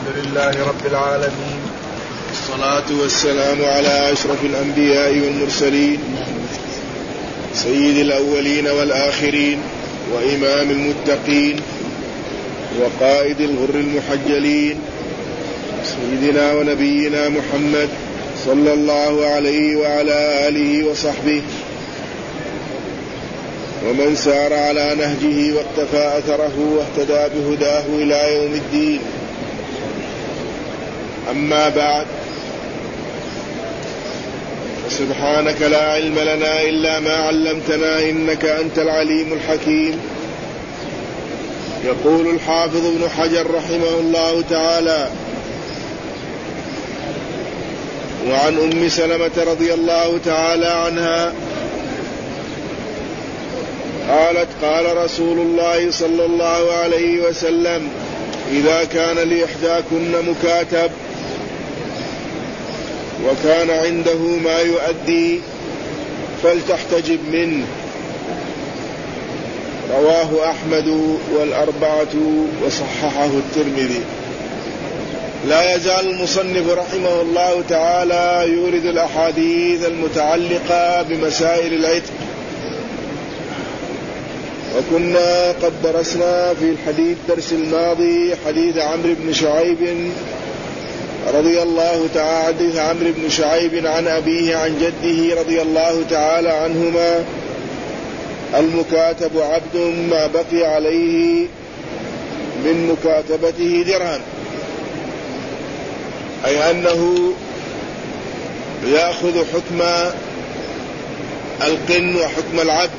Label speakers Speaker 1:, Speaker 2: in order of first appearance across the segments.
Speaker 1: لله رب العالمين،
Speaker 2: والصلاة والسلام على أشرف الأنبياء والمرسلين سيد الأولين والآخرين وإمام المتقين وقائد الغر المحجلين سيدنا ونبينا محمد صلى الله عليه وعلى آله وصحبه ومن سار على نهجه واقتفى أثره واهتدى بهداه إلى يوم الدين. أما بعد، سبحانك لا علم لنا إلا ما علمتنا إنك أنت العليم الحكيم. يقول الحافظ ابن حجر رحمه الله تعالى: وعن أم سلمة رضي الله تعالى عنها قالت: قال رسول الله صلى الله عليه وسلم: إذا كان لإحداكن مكاتب وكان عنده ما يؤدي فلتحتجب منه. رواه أحمد والأربعة وصححه الترمذي. لا يزال المصنف رحمه الله تعالى يورد الأحاديث المتعلقة بمسائل العتق، وكنا قد درسنا في الحديث الدرس الماضي حديث عمرو بن شعيب رضي الله تعالى حديث عمرو بن شعيب عن أبيه عن جده رضي الله تعالى عنهما: المكاتب عبد ما بقي عليه من مكاتبته درهم، أي أنه يأخذ حكم القن وحكم العبد.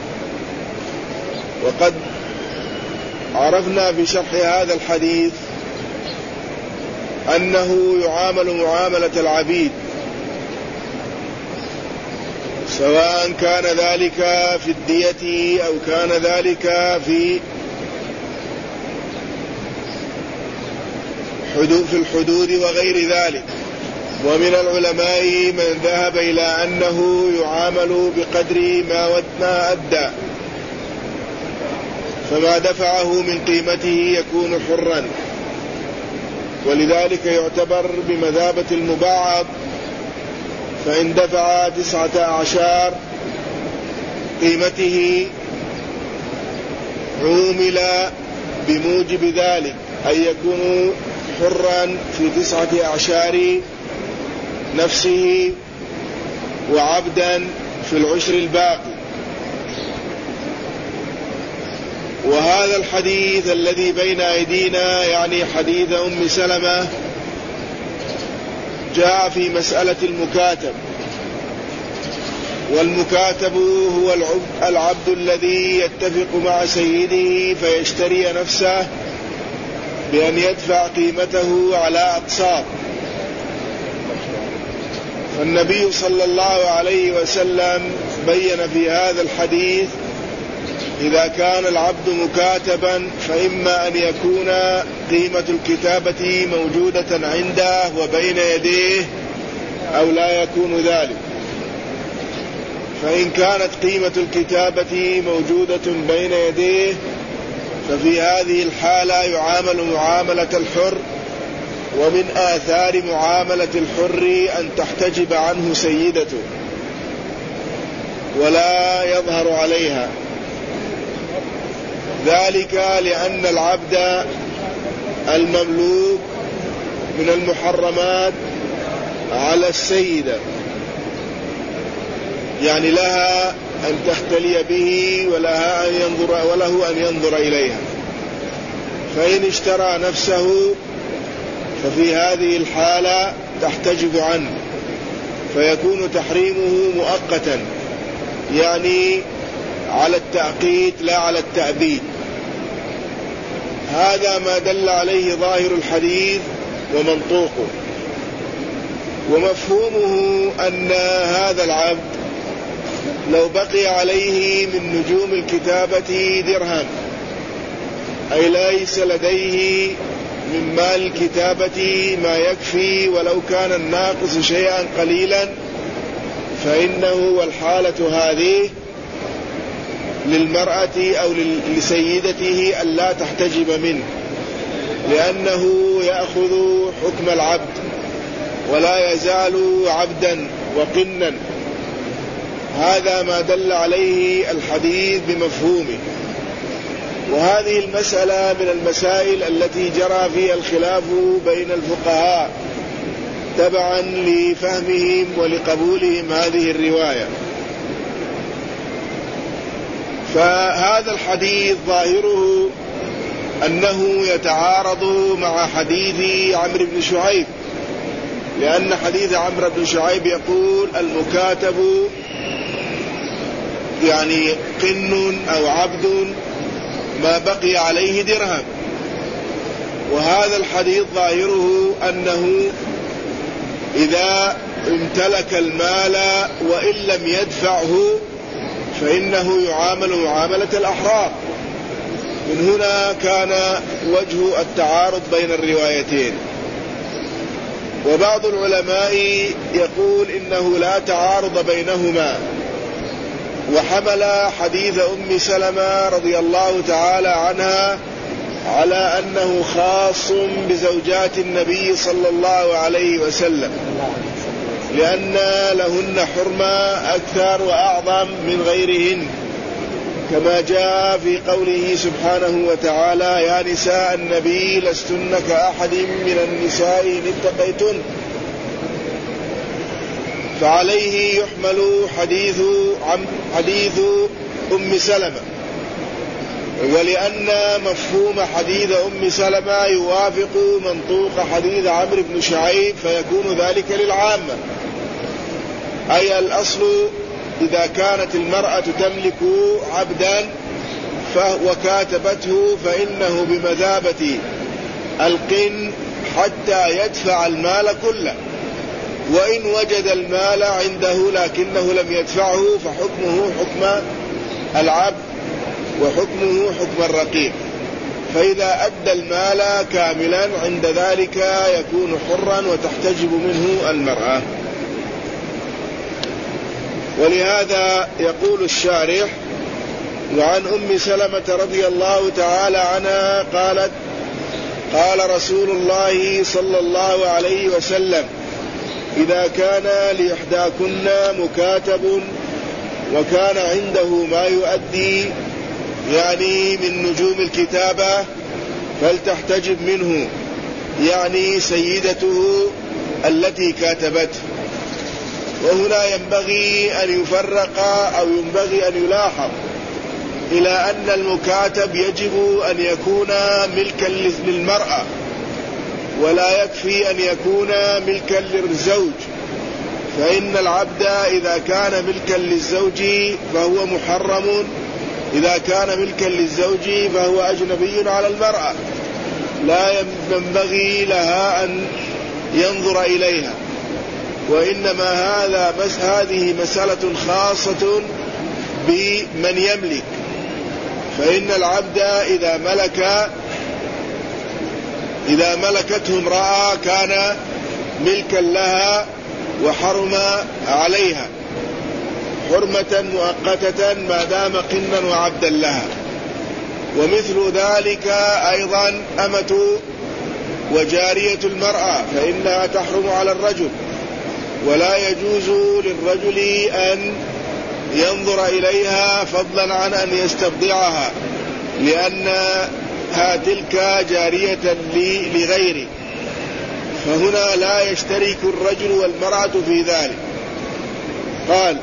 Speaker 2: وقد عرفنا في شرح هذا الحديث أنه يعامل معاملة العبيد، سواء كان ذلك في الدية أو كان ذلك في الحدود وغير ذلك. ومن العلماء من ذهب إلى أنه يعامل بقدر ما أدى، فما دفعه من قيمته يكون حرا، ولذلك يعتبر بمثابة المباعض. فإن دفع 19 قيمته عومل بموجب ذلك، أي يكون حرا في 19 نفسه وعبدا في العشر الباقي. وهذا الحديث الذي بين أيدينا يعني حديث أم سلمة جاء في مسألة المكاتب، والمكاتب هو العبد الذي يتفق مع سيده فيشتري نفسه بأن يدفع قيمته على أقساط. فالنبي صلى الله عليه وسلم بين في هذا الحديث: إذا كان العبد مكاتبا فإما أن يكون قيمة الكتابة موجودة عنده وبين يديه أو لا يكون ذلك. فإن كانت قيمة الكتابة موجودة بين يديه ففي هذه الحالة يعامل معاملة الحر. ومن آثار معاملة الحر أن تحتجب عنه سيدته ولا يظهر عليها، ذلك لأن العبد المملوك من المحرمات على السيدة، يعني لها أن تختلي به وله أن ينظر إليها. فإن اشترى نفسه ففي هذه الحالة تحتجب عنه، فيكون تحريمه مؤقتا، يعني على التأقيت لا على التأبيد. هذا ما دل عليه ظاهر الحديث ومنطوقه. ومفهومه أن هذا العبد لو بقي عليه من نجوم الكتابة درهم، أي ليس لديه من مال الكتابة ما يكفي ولو كان الناقص شيئا قليلا، فإنه والحالة هذه للمرأة أو لسيدته ألا تحتجب منه، لأنه يأخذ حكم العبد ولا يزال عبدا وقنا. هذا ما دل عليه الحديث بمفهومه. وهذه المسألة من المسائل التي جرى فيها الخلاف بين الفقهاء تبعا لفهمهم ولقبولهم هذه الرواية. فهذا الحديث ظاهره أنه يتعارض مع حديث عمرو بن شعيب، لأن حديث عمرو بن شعيب يقول المكاتب يعني قن أو عبد ما بقي عليه درهم، وهذا الحديث ظاهره أنه إذا امتلك المال وإن لم يدفعه فإنه يعامل معاملة الأحرار. من هنا كان وجه التعارض بين الروايتين. وبعض العلماء يقول إنه لا تعارض بينهما، وحمل حديث أم سلمة رضي الله تعالى عنها على أنه خاص بزوجات النبي صلى الله عليه وسلم، لأن لهن حرمة أكثر وأعظم من غيرهن، كما جاء في قوله سبحانه وتعالى يا نساء النبي لستن كأحد من النساء إن اتقيتن. فعليه يحمل حديث أم سلمة، ولأن مفهوم حديث أم سلمة يوافق منطوق حديث عمرو بن شعيب فيكون ذلك للعامة. أي الأصل إذا كانت المرأة تملك عبدا وكاتبته فإنه بمثابة القن حتى يدفع المال كله، وإن وجد المال عنده لكنه لم يدفعه فحكمه حكم العبد وحكمه حكم الرقيق. فإذا أدى المال كاملا عند ذلك يكون حرا وتحتجب منه المرأة. ولهذا يقول الشارح وعن أم سلمة رضي الله تعالى عنها قالت قال رسول الله صلى الله عليه وسلم إذا كان لإحداكن مكاتب وكان عنده ما يؤدي يعني من نجوم الكتابة فلتحتجب منه، يعني سيدته التي كاتبته. وهنا ينبغي أن يفرق أو ينبغي أن يلاحظ إلى أن المكاتب يجب أن يكون ملكا للمرأة، ولا يكفي أن يكون ملكا للزوج، فإن العبد إذا كان ملكا للزوج فهو محرم، إذا كان ملكا للزوج فهو أجنبي على المرأة لا ينبغي لها أن ينظر إليها. وإنما هذه مسألة خاصة بمن يملك، فإن العبد إذا ملكته امرأة كان ملكا لها وحرم عليها حرمة مؤقتة ما دام قنا وعبدا لها. ومثل ذلك أيضا أمة وجارية المرأة فإنها تحرم على الرجل، ولا يجوز للرجل أن ينظر إليها فضلا عن أن يستبضعها، لأنها تلك جارية لغيره. فهنا لا يشترك الرجل والمرأة في ذلك. قال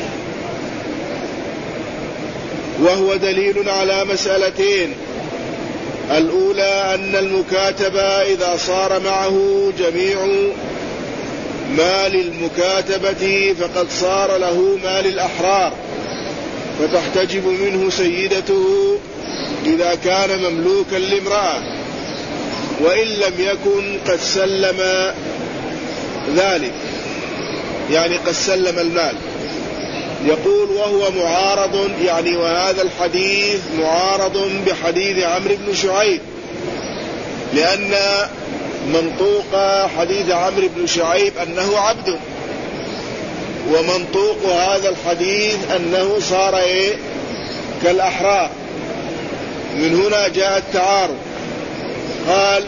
Speaker 2: وهو دليل على مسألتين: الأولى أن المكاتب إذا صار معه جميع مال المكاتبة فقد صار له مال الأحرار، فتحتجب منه سيدته إذا كان مملوكا لامرأة، وإن لم يكن قد سلم ذلك، يعني قد سلم المال. يقول وهو معارض، يعني وهذا الحديث معارض بحديث عمرو بن شعيب، لأن منطوق حديث عمرو بن شعيب أنه عبد، ومنطوق هذا الحديث أنه صار كالأحرار. من هنا جاء التعارض. قال: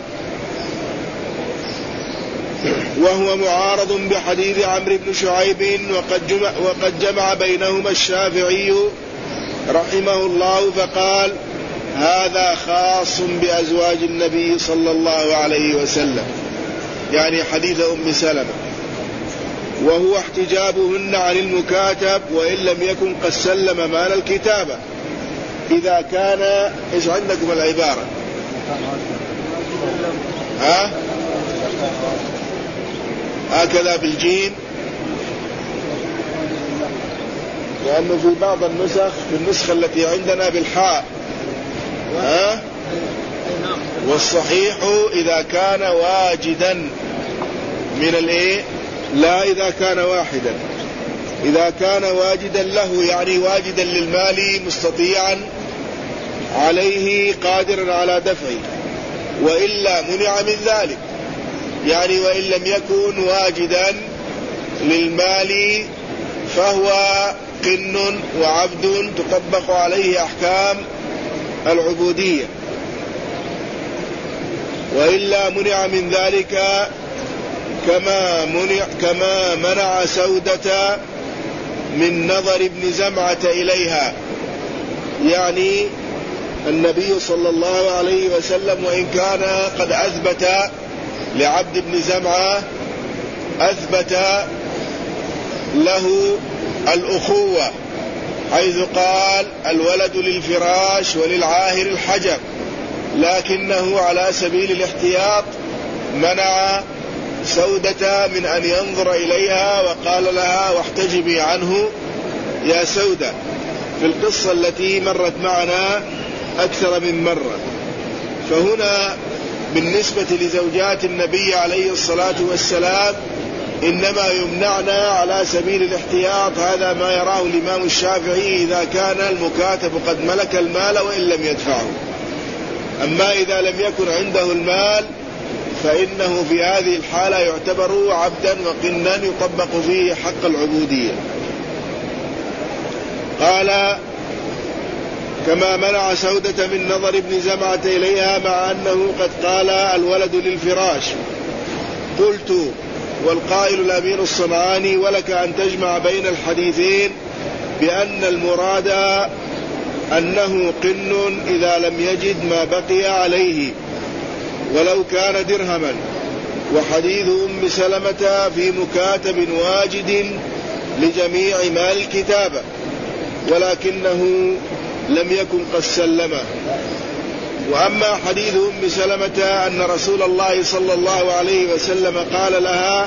Speaker 2: وهو معارض بحديث عمرو بن شعيب وقد جمع بينهما الشافعي رحمه الله فقال: هذا خاص بأزواج النبي صلى الله عليه وسلم، يعني حديث أم سلمة، وهو احتجابهن عن المكاتب وإن لم يكن قد سلم مال الكتابة إذا كان. إيش عندكم العبارة؟ هكذا بالجيم، لأنه في بعض النسخ، في النسخة التي عندنا بالحاء. والصحيح إذا كان واجدا من الإيه؟ لا إذا كان واحدا، إذا كان واجدا له، يعني واجدا للمال مستطيعا عليه قادرا على دفعه، وإلا منع من ذلك، يعني وإن لم يكن واجدا للمال فهو قن وعبد تطبق عليه أحكام العبودية، وإلا منع من ذلك كما منع سودة من نظر ابن زمعة إليها. يعني النبي صلى الله عليه وسلم وإن كان قد أثبت لعبد بن زمعة، أثبت له الأخوة، حيث قال: الولد للفراش وللعاهر الحجر، لكنه على سبيل الاحتياط منع سودة من أن ينظر إليها، وقال لها: واحتجبي عنه يا سودة، في القصة التي مرت معنا أكثر من مرة. فهنا بالنسبة لزوجات النبي عليه الصلاة والسلام إنما يمنعنا على سبيل الاحتياط، هذا ما يراه الإمام الشافعي إذا كان المكاتب قد ملك المال وإن لم يدفعه. أما إذا لم يكن عنده المال فإنه في هذه الحالة يعتبر عبدا وقنا يطبق فيه حق العبودية. قال: كما منع سودة من نظر ابن زمعة إليها، مع أنه قد قال: الولد للفراش. قلت: والقائل الأمين الصنعاني: ولك أن تجمع بين الحديثين بأن المراد أنه قن إذا لم يجد ما بقي عليه ولو كان درهما، وحديث أم سلمة في مكاتب واجد لجميع مال الكتابة ولكنه لم يكن قد سلمه. وأما حديث أم سلمة أن رسول الله صلى الله عليه وسلم قال لها: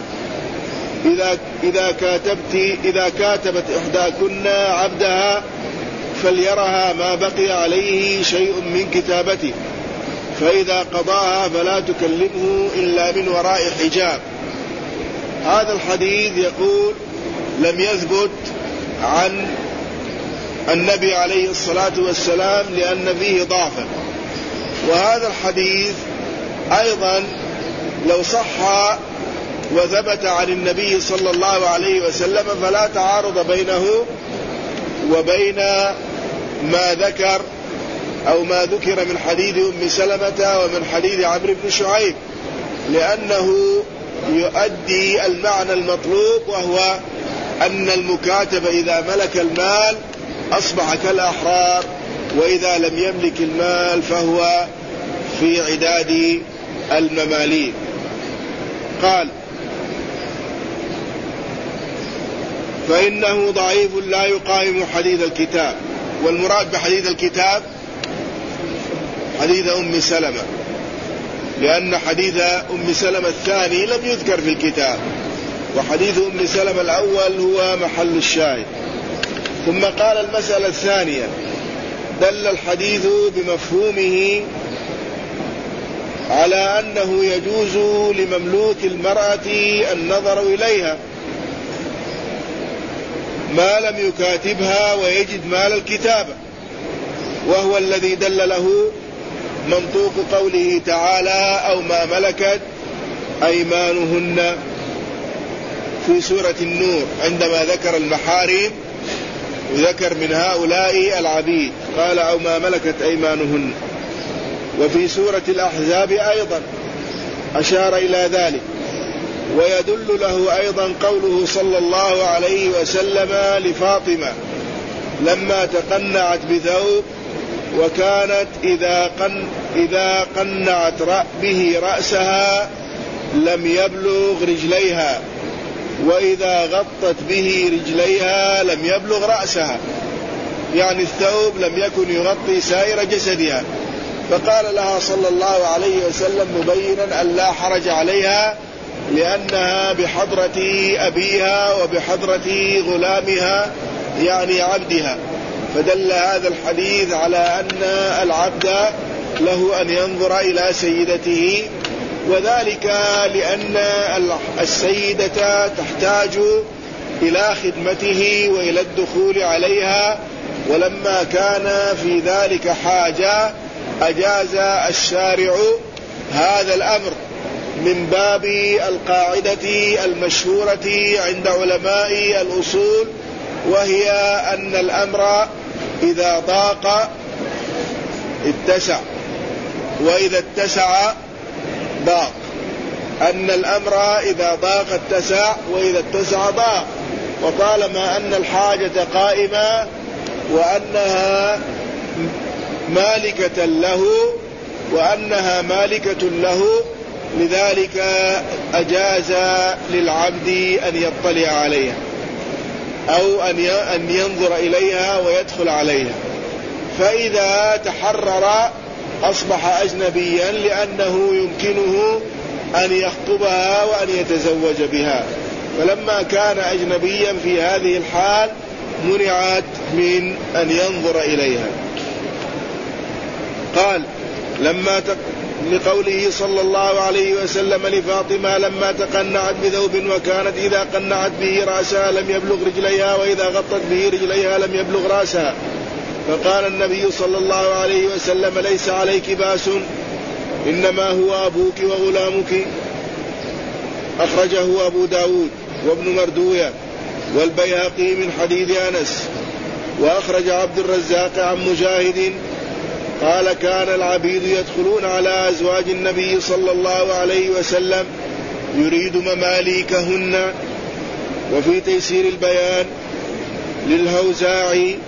Speaker 2: إذا كاتبت إحداكن عبدها فليرها ما بقي عليه شيء من كتابته، فإذا قضاها فلا تكلمه إلا من وراء حجاب. هذا الحديث يقول لم يثبت عن النبي عليه الصلاة والسلام لأن فيه ضعفا. وهذا الحديث أيضا لو صح وثبت عن النبي صلى الله عليه وسلم فلا تعارض بينه وبين ما ذكر أو ما ذكر من حديث أم سلمة ومن حديث عمرو بن شعيب، لأنه يؤدي المعنى المطلوب، وهو أن المكاتب إذا ملك المال أصبح كالأحرار، وإذا لم يملك المال فهو في عداد المماليك. قال: فإنه ضعيف لا يقاوم حديث الكتاب. والمراد بحديث الكتاب حديث أم سلمة، لأن حديث أم سلمة الثاني لم يذكر في الكتاب، وحديث أم سلمة الأول هو محل الشاهد. ثم قال: المسألة الثانية: دل الحديث بمفهومه على أنه يجوز لمملوك المرأة النظر إليها ما لم يكاتبها ويجد مال الكتابة، وهو الذي دل له منطوق قوله تعالى: أو ما ملكت أيمانهن في سورة النور، عندما ذكر المحارم وذكر من هؤلاء العبيد قال: أو ما ملكت أيمانهن. وفي سورة الأحزاب أيضا أشار إلى ذلك. ويدل له أيضا قوله صلى الله عليه وسلم لفاطمة لما تقنعت بثوب وكانت إذا قنعت به رأسها لم يبلغ رجليها وإذا غطت به رجليها لم يبلغ رأسها، يعني الثوب لم يكن يغطي سائر جسدها. فقال لها صلى الله عليه وسلم مبينا أن لا حرج عليها لأنها بحضرة أبيها وبحضرة غلامها يعني عبدها. فدل هذا الحديث على أن العبد له أن ينظر إلى سيدته، وذلك لأن السيدة تحتاج إلى خدمته وإلى الدخول عليها، ولما كان في ذلك حاجة أجاز الشارع هذا الأمر من باب القاعدة المشهورة عند علماء الأصول، وهي أن الأمر إذا ضاق اتسع وإذا اتسع ضاق، أن الأمر إذا ضاق اتسع وإذا اتسع ضاق. وطالما أن الحاجة قائمة وأنها مالكة له لذلك أجاز للعبد أن يطلع عليها أو أن ينظر إليها ويدخل عليها. فإذا تحرر أصبح أجنبيا لأنه يمكنه أن يخطبها وأن يتزوج بها، فلما كان أجنبيا في هذه الحال منعت من أن ينظر إليها. قال لقوله صلى الله عليه وسلم لفاطمة لما تقنعت بثوب وكانت إذا قنعت به رأسها لم يبلغ رجليها وإذا غطت به رجليها لم يبلغ رأسها. فقال النبي صلى الله عليه وسلم ليس عليك بأس إنما هو أبوك وغلامك. أخرجه أبو داود وابن مردوية والبيهقي من حديث أنس. وأخرج عبد الرزاق عن مجاهد قال كان العبيد يدخلون على أزواج النبي صلى الله عليه وسلم يريد مماليكهن. وفي تيسير البيان للهوزاعي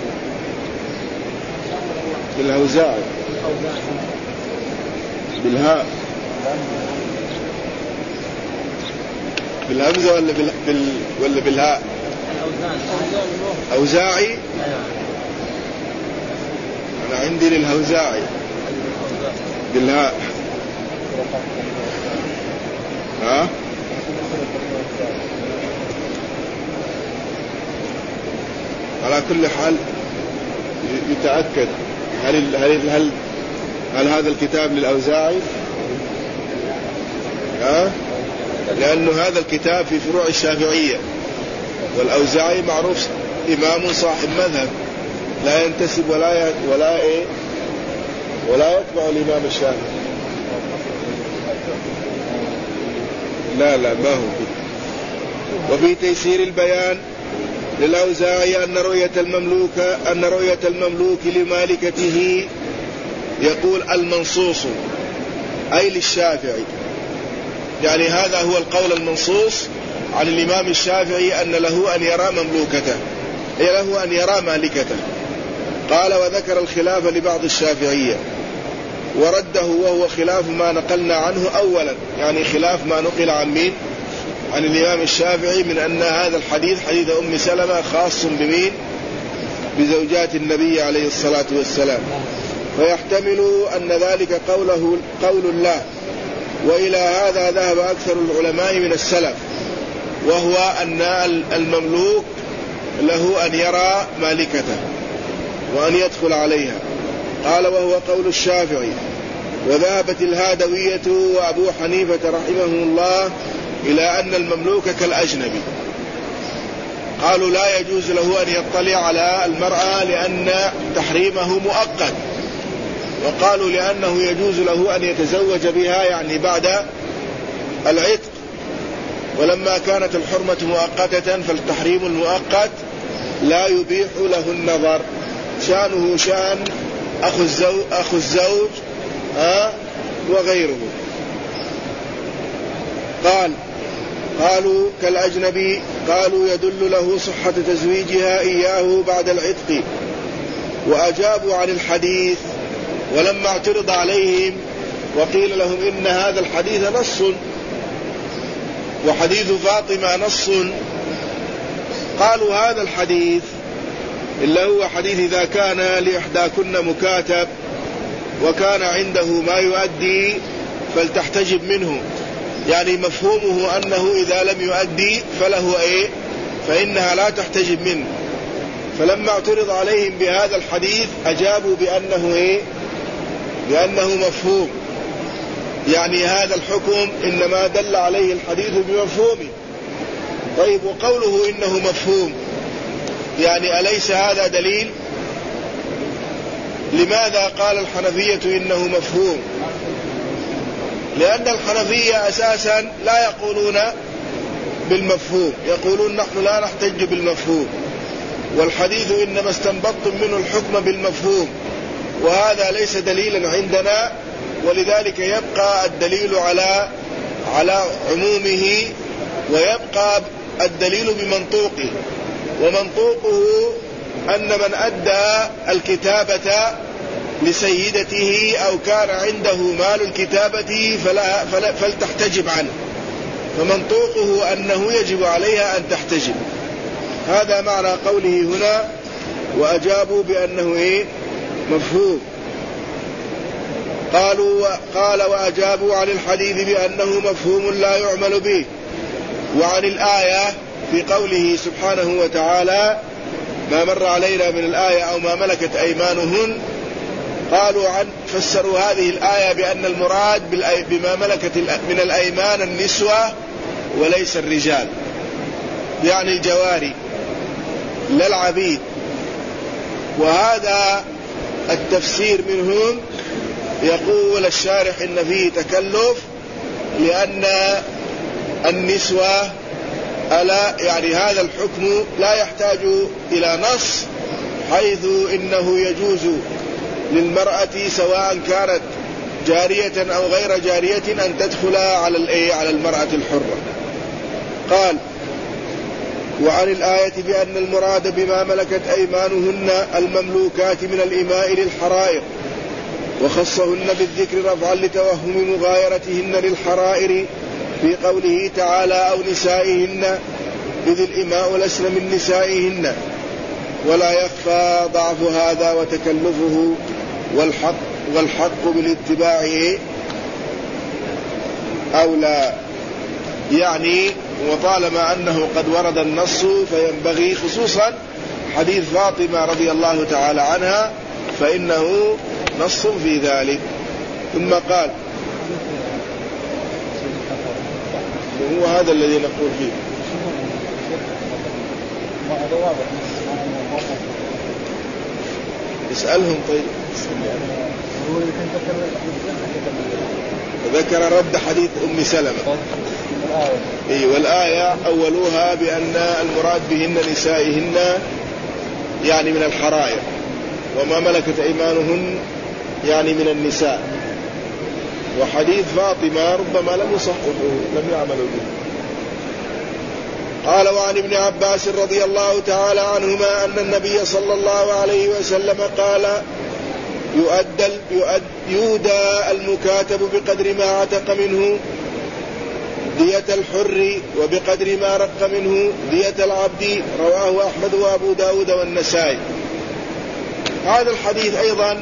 Speaker 2: بالهاء بالهمزة ولا بالهاء؟ أوزاعي. أنا عندي للهوزاعي بالهاء. على كل حال يتأكد هل هذا الكتاب للأوزاعي؟ لأنه هذا الكتاب في فروع الشافعية، والأوزاعي معروف إمام صاحب مذهب لا ينتسب ولا يتبع الإمام الشافعي. لا ما هو. وفي تيسير البيان للأوزاعي أن رؤية المملوك لمالكته يقول المنصوص أي للشافعي، يعني هذا هو القول المنصوص عن الإمام الشافعي أن له أن يرى مملوكته، له أن يرى مالكته. قال وذكر الخلاف لبعض الشافعية ورده وهو خلاف ما نقلنا عنه أولا، يعني خلاف ما نقل عن مين؟ عن الإمام الشافعي من أن هذا الحديث حديث أم سلمة خاص بمين؟ بزوجات النبي عليه الصلاة والسلام، فيحتمل أن ذلك قول الله. وإلى هذا ذهب أكثر العلماء من السلف، وهو أن المملوك له أن يرى مالكته وأن يدخل عليها. قال وهو قول الشافعي. وذهبت الهادوية وأبو حنيفة رحمه الله إلى أن المملوك كالأجنبي، قالوا لا يجوز له أن يطلع على المرأة لأن تحريمه مؤقت، وقالوا لأنه يجوز له أن يتزوج بها يعني بعد العتق، ولما كانت الحرمة مؤقتة فالتحريم المؤقت لا يبيح له النظر. شأنه شأن أخو الزوج وغيره. قالوا كالأجنبي، قالوا يدل له صحة تزويجها إياه بعد العتق، وأجابوا عن الحديث ولما اعترض عليهم وقيل لهم إن هذا الحديث نص وحديث فاطمة نص، قالوا هذا الحديث اللي هو حديث إذا كان لإحداكن مكاتب وكان عنده ما يؤدي فلتحتجب منه، يعني مفهومه أنه إذا لم يؤدي فله فإنها لا تحتجب منه. فلما اعترض عليهم بهذا الحديث أجابوا بأنه مفهوم، يعني هذا الحكم إنما دل عليه الحديث بمفهومه. طيب وقوله إنه مفهوم يعني أليس هذا دليل؟ لماذا قال الحنفية إنه مفهوم؟ لأن الحنفية أساسا لا يقولون بالمفهوم، يقولون نحن لا نحتج بالمفهوم، والحديث إنما استنبطتم منه الحكم بالمفهوم، وهذا ليس دليلا عندنا، ولذلك يبقى الدليل على عمومه، ويبقى الدليل بمنطوقه، ومنطوقه أن من أدى الكتابة لسيدته أو كان عنده مال الكتابة فلتحتجب عنه، فمنطوقه أنه يجب عليها أن تحتجب. هذا معنى قوله هنا وأجابوا بأنه مفهوم. قال وأجابوا عن الحديث بأنه مفهوم لا يعمل به، وعن الآية في قوله سبحانه وتعالى ما مر علينا من الآية أو ما ملكت أيمانهن، قالوا فسروا هذه الآية بأن المراد بما ملكت من الأيمان النسوة وليس الرجال، يعني الجواري لا العبيد. وهذا التفسير منهم يقول الشارح إن فيه تكلف، لأن النسوة يعني هذا الحكم لا يحتاج إلى نص، حيث إنه يجوز للمرأة سواء كانت جارية أو غير جارية أن تدخل على المرأة الحرة. قال وعن الآية بأن المراد بما ملكت أيمانهن المملوكات من الإماء للحرائر، وخصهن بالذكر رفعا لتوهم مغايرتهن للحرائر في قوله تعالى أو نسائهن إذ الإماء لسن من نسائهن. ولا يخفى ضعف هذا وتكلفه والحق بالاتباع أولى، يعني وطالما أنه قد ورد النص فينبغي، خصوصا حديث فاطمة رضي الله تعالى عنها فإنه نص في ذلك. ثم قال وهو هذا الذي نقول فيه اسألهم. طيب ذكر رد حديث أم سلمة والآية أولوها بأن المراد بهن نسائهن يعني من الحرائر، وما ملكت أيمانهن يعني من النساء. وحديث فاطمة ربما لم يصححه، لم يعملوا به. قال وعن ابن عباس رضي الله تعالى عنهما أن النبي صلى الله عليه وسلم قال يودى المكاتب بقدر ما عتق منه دية الحر وبقدر ما رق منه دية العبد، رواه أحمد وأبو داود والنسائي. هذا الحديث أيضا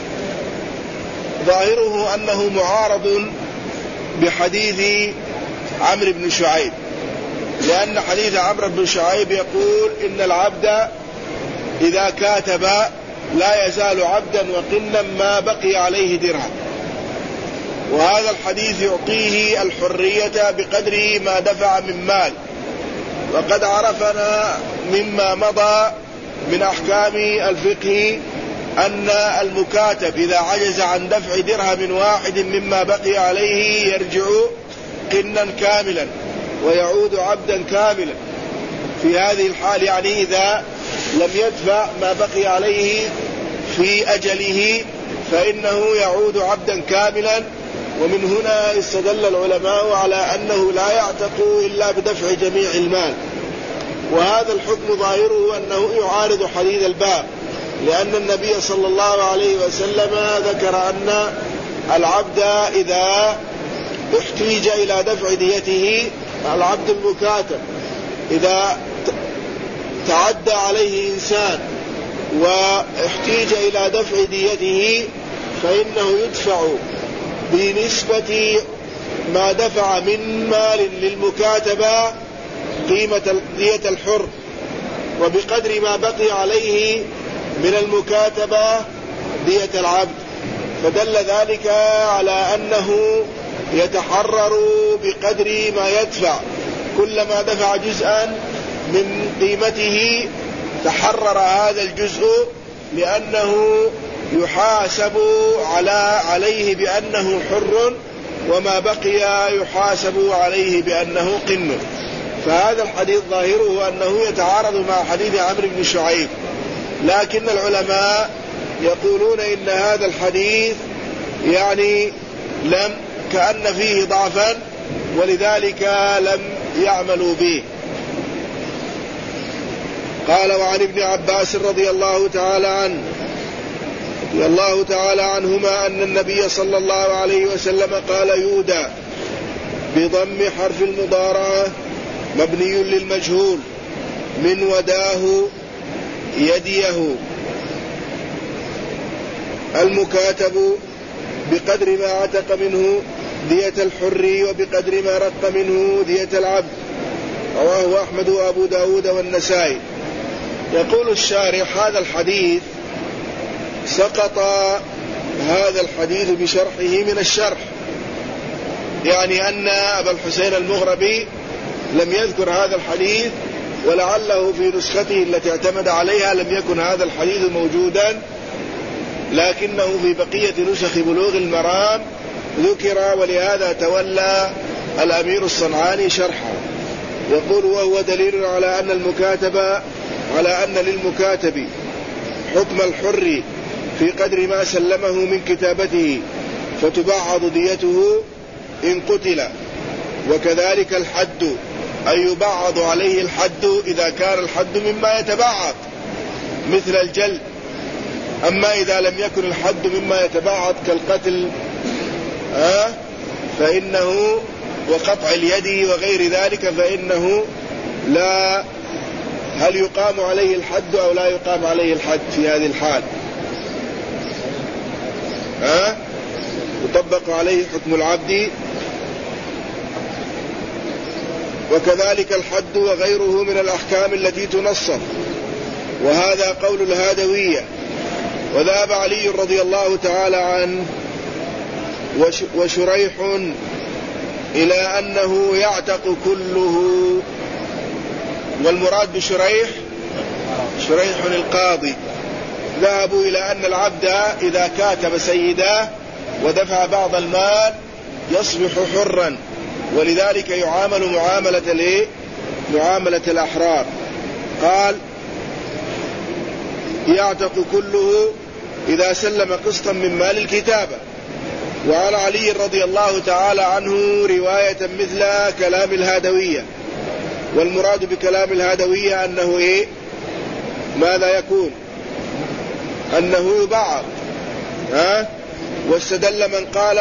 Speaker 2: ظاهره أنه معارض بحديث عمرو بن شعيب، لأن حديث عمرو بن شعيب يقول إن العبد إذا كاتب لا يزال عبدا وقنا ما بقي عليه درهم، وهذا الحديث يعطيه الحرية بقدر ما دفع من مال. وقد عرفنا مما مضى من أحكام الفقه أن المكاتب إذا عجز عن دفع درهم واحد مما بقي عليه يرجع قنا كاملا ويعود عبدا كاملا في هذه الحال، يعني إذا لم يدفع ما بقي عليه في أجله فإنه يعود عبدا كاملا. ومن هنا استدل العلماء على أنه لا يعتق إلا بدفع جميع المال، وهذا الحكم ظاهره أنه يعارض حديث الباب، لأن النبي صلى الله عليه وسلم ذكر أن العبد إذا احتيج إلى دفع ديته، العبد المكاتب إذا تعدى عليه إنسان واحتيج إلى دفع ديته فإنه يدفع بنسبة ما دفع من مال للمكاتبة قيمة دية الحر، وبقدر ما بقي عليه من المكاتبة دية العبد. فدل ذلك على أنه يتحرر بقدر ما يدفع، كلما دفع جزءا من قيمته تحرر هذا الجزء، لأنه يحاسب عليه بأنه حر، وما بقي يحاسب عليه بأنه قن. فهذا الحديث ظاهره أنه يتعارض مع حديث عمرو بن شعيب، لكن العلماء يقولون إن هذا الحديث يعني كأن فيه ضعفا، ولذلك لم يعملوا به. قال: وعن ابن عباس رضي الله تعالى عنهما أن النبي صلى الله عليه وسلم قال: يودى بضم حرف المضارعة مبني للمجهول من وداه يديه المكاتب بقدر ما عتق منه دية الحر وبقدر ما رق منه دية العبد. رواه أحمد وأبو داود والنسائي. يقول الشارح: هذا الحديث سقط هذا الحديث بشرحه من الشرح، يعني أن أبا الحسين المغربي لم يذكر هذا الحديث، ولعله في نسخته التي اعتمد عليها لم يكن هذا الحديث موجودا، لكنه في بقية نسخ بلوغ المرام ذكر، ولهذا تولى الأمير الصنعاني شرحه. يقول: وهو دليل على أن للمكاتب حكم الحر في قدر ما سلمه من كتابته، فتبعض ديته إن قتل، وكذلك الحد، أي يبعض عليه الحد إذا كان الحد مما يتبعض مثل الجلد. أما إذا لم يكن الحد مما يتبعض كالقتل فإنه وقطع اليد وغير ذلك فإنه لا، هل يقام عليه الحد أو لا يقام عليه الحد في هذه الحال؟ يطبق عليه حكم العبد. وكذلك الحد وغيره من الأحكام التي تنصف، وهذا قول الهادوية. وذهب علي رضي الله تعالى عنه وشريح إلى أنه يعتق كله، والمراد بشريح القاضي. ذهبوا إلى أن العبد إذا كاتب سيداه ودفع بعض المال يصبح حرا، ولذلك يعامل معاملة الأحرار. قال: يعتق كله إذا سلم قسطا من مال الكتابة. وعن علي رضي الله تعالى عنه رواية مثل كلام الهادوية، والمراد بكلام الهادوية أنه ماذا يكون؟ أنه يبعض. واستدل من قال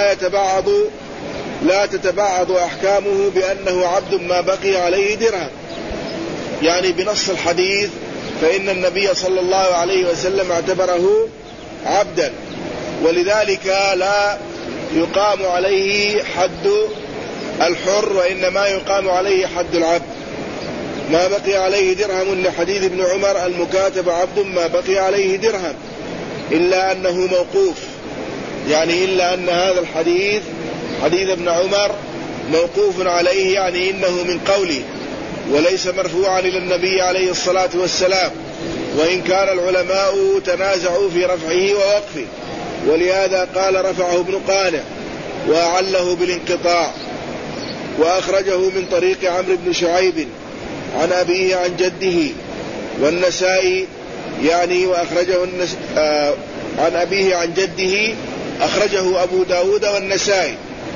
Speaker 2: لا تتبعض أحكامه بأنه عبد ما بقي عليه درهم، يعني بنص الحديث، فإن النبي صلى الله عليه وسلم اعتبره عبدا، ولذلك لا يقام عليه حد الحر، وإنما يقام عليه حد العبد. ما بقي عليه درهم لحديث ابن عمر: المكاتب عبد ما بقي عليه درهم، إلا أنه موقوف، يعني إلا أن هذا الحديث حديث ابن عمر موقوف عليه، يعني إنه من قوله وليس مرفوعا إلى النبي عليه الصلاة والسلام، وإن كان العلماء تنازعوا في رفعه ووقفه، ولهذا قال رفعه ابن قانع وأعله بالانقطاع. وأخرجه من طريق عمرو بن شعيب عن أبيه عن جده، والنسائي يعني وأخرجه عن أبيه عن جده أخرجه أبو داود والنسائي،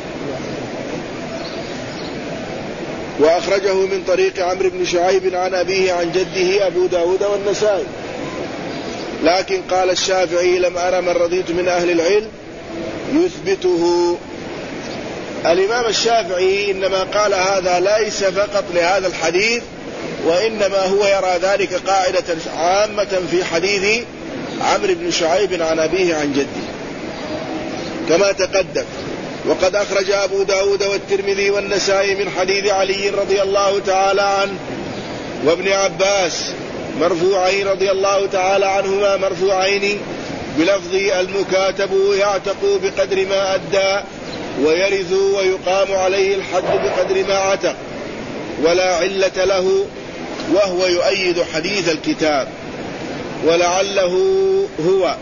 Speaker 2: وأخرجه من طريق عمرو بن شعيب عن أبيه عن جده أبو داود والنسائي. لكن قال الشافعي: لم أرى من رضيت من أهل العلم يثبته. الإمام الشافعي إنما قال هذا ليس فقط لهذا الحديث، وإنما هو يرى ذلك قاعدة عامة في حديث عمرو بن شعيب عن أبيه عن جده كما تقدم. وقد أخرج أبو داود والترمذي والنسائي من حديث علي رضي الله تعالى عنه وابن عباس مرفوعين رضي الله تعالى عنهما مرفوعين بلفظ: المكاتب يعتق بقدر ما أدى ويرث ويقام عليه الحد بقدر ما عتق ولا علة له، وهو يؤيد حديث الكتاب. ولعله هو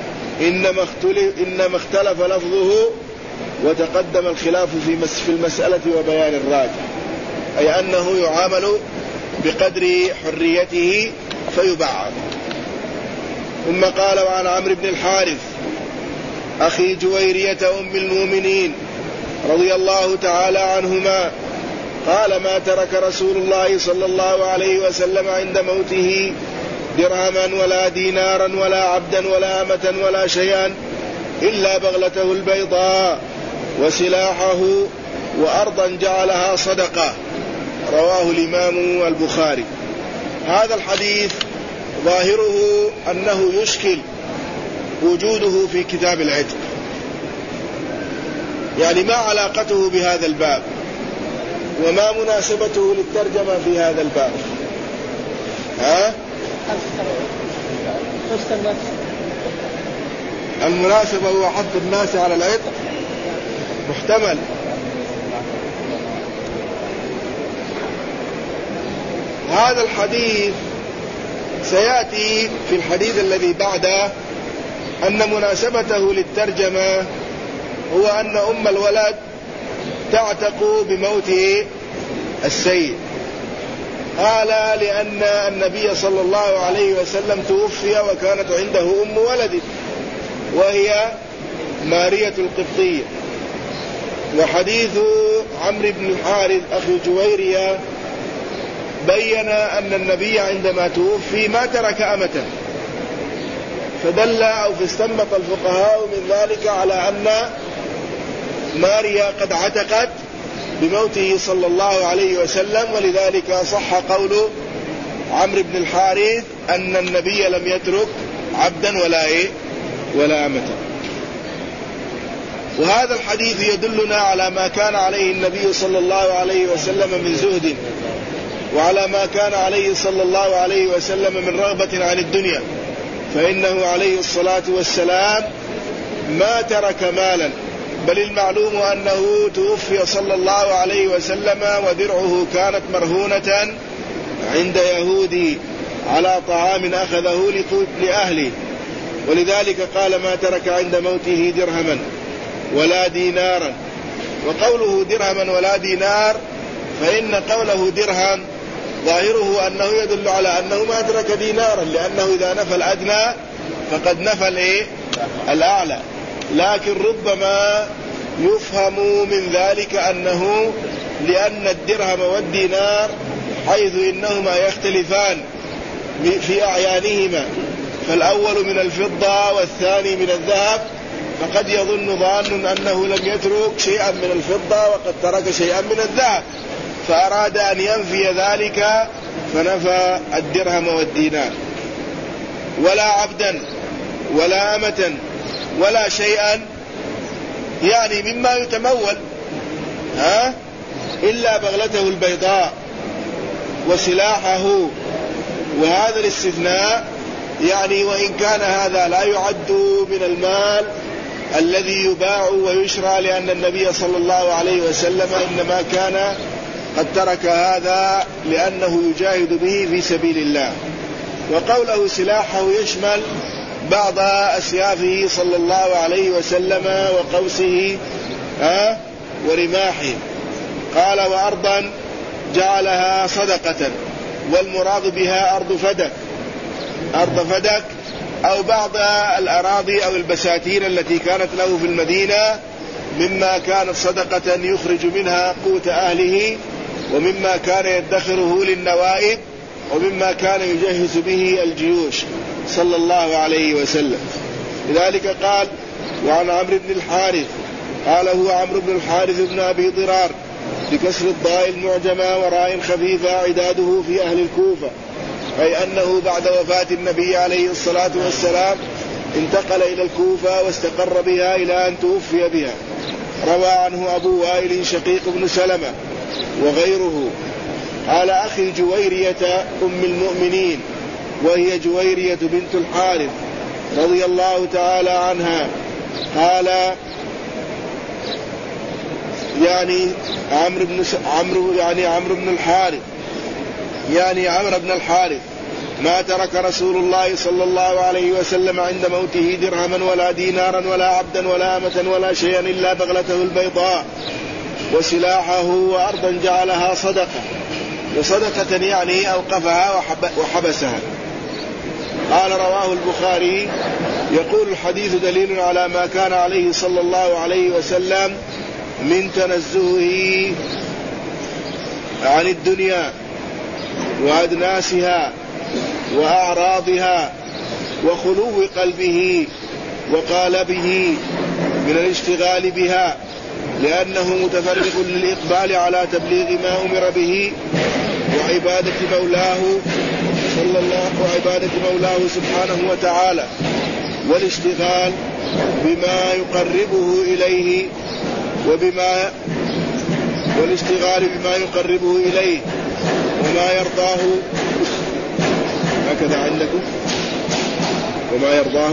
Speaker 2: إنما اختلف لفظه وتقدم الخلاف في المسألة وبيان الراجح، أي أنه يعامل بقدر حريته فيبعض. ثم قال: وعن عمرو بن الحارث أخي جويرية أم المؤمنين رضي الله تعالى عنهما قال: ما ترك رسول الله صلى الله عليه وسلم عند موته درهما ولا دينارا ولا عبدا ولا أمة ولا شيئا إلا بغلته البيضاء وسلاحه وأرضا جعلها صدقة. رواه الإمام البخاري. هذا الحديث ظاهره أنه يشكل وجوده في كتاب العتق، يعني ما علاقته بهذا الباب وما مناسبته للترجمة في هذا الباب؟ المناسبة هو حث الناس على العتق، محتمل. هذا الحديث سيأتي في الحديث الذي بعده أن مناسبته للترجمة هو أن أم الولد تعتق بموت السيد. قال: لأن النبي صلى الله عليه وسلم توفي وكانت عنده أم ولد وهي مارية القبطية. وحديث عمرو بن الحارث أخي جويرية بين أن النبي عندما توفي ما ترك أمة، فدل أو فاستنبط الفقهاء من ذلك على أن ماريا قد عتقت بموته صلى الله عليه وسلم، ولذلك صح قول عمرو بن الحارث أن النبي لم يترك عبدا ولا أمة. وهذا الحديث يدلنا على ما كان عليه النبي صلى الله عليه وسلم من زهد، وعلى ما كان عليه صلى الله عليه وسلم من رغبة عن الدنيا، فإنه عليه الصلاة والسلام ما ترك مالا، بل المعلوم أنه توفي صلى الله عليه وسلم ودرعه كانت مرهونة عند يهودي على طعام أخذه لأهله، ولذلك قال: ما ترك عند موته درهما ولا دينارا. وقوله درهما ولا دينار، فإن قوله درهم ظاهره أنه يدل على أنه ما ترك دينارا، لأنه إذا نفى الأدنى فقد نفى الأعلى. لكن ربما يفهم من ذلك أنه لأن الدرهم والدينار حيث إنهما يختلفان في أعيانهما، فالأول من الفضة والثاني من الذهب، فقد يظن ظان أنه لم يترك شيئا من الفضة وقد ترك شيئا من الذهب، فأراد أن ينفي ذلك فنفى الدرهم والدينار. ولا عبدا ولا أمة ولا شيئا، يعني مما يتمول، إلا بغلته البيضاء وسلاحه. وهذا الاستثناء يعني وإن كان هذا لا يعد من المال الذي يباع ويشرى، لأن النبي صلى الله عليه وسلم إنما كان قد ترك هذا لأنه يجاهد به في سبيل الله. وقوله سلاحه يشمل بعض أسيافه صلى الله عليه وسلم وقوسه ورماحه. قال: وأرضا جعلها صدقة، والمراد بها أرض فدك. أرض فدك أو بعض الأراضي أو البساتين التي كانت له في المدينة، مما كانت صدقة يخرج منها قوت أهله، ومما كان يدخره للنوائب، ومما كان يجهز به الجيوش صلى الله عليه وسلم. لذلك قال: وعن عمرو بن الحارث قال: هو عمرو بن الحارث بن أبي ضرار بكسر الضاء المعجمة وراء خفيفة عداده في أهل الكوفة، أي أنه بعد وفاة النبي عليه الصلاة والسلام انتقل إلى الكوفة واستقر بها إلى أن توفي بها. روى عنه أبو وائل شقيق بن سلمة وغيره. قال: أخي جويرية أم المؤمنين، وهي جويرية بنت الحارث رضي الله تعالى عنها. قال: يعني عمرو بن الحارث، يعني عمرو بن الحارث: ما ترك رسول الله صلى الله عليه وسلم عند موته درهما ولا دينارا ولا عبدا ولا أمة ولا شيئا إلا بغلته البيضاء وسلاحه وأرضا جعلها صدقة، وصدقة يعني أوقفها وحبسها. قال: رواه البخاري. يقول: الحديث دليل على ما كان عليه صلى الله عليه وسلم من تنزهه عن الدنيا وأدناسها وأعراضها، وخلو قلبه وقالبه من الاشتغال بها، لأنه متفرغ للإقبال على تبليغ ما أمر به وعبادة مولاه سبحانه وتعالى، والاشتغال بما يقربه إليه وما يرضاه. هكذا عندكم وما يرضاه.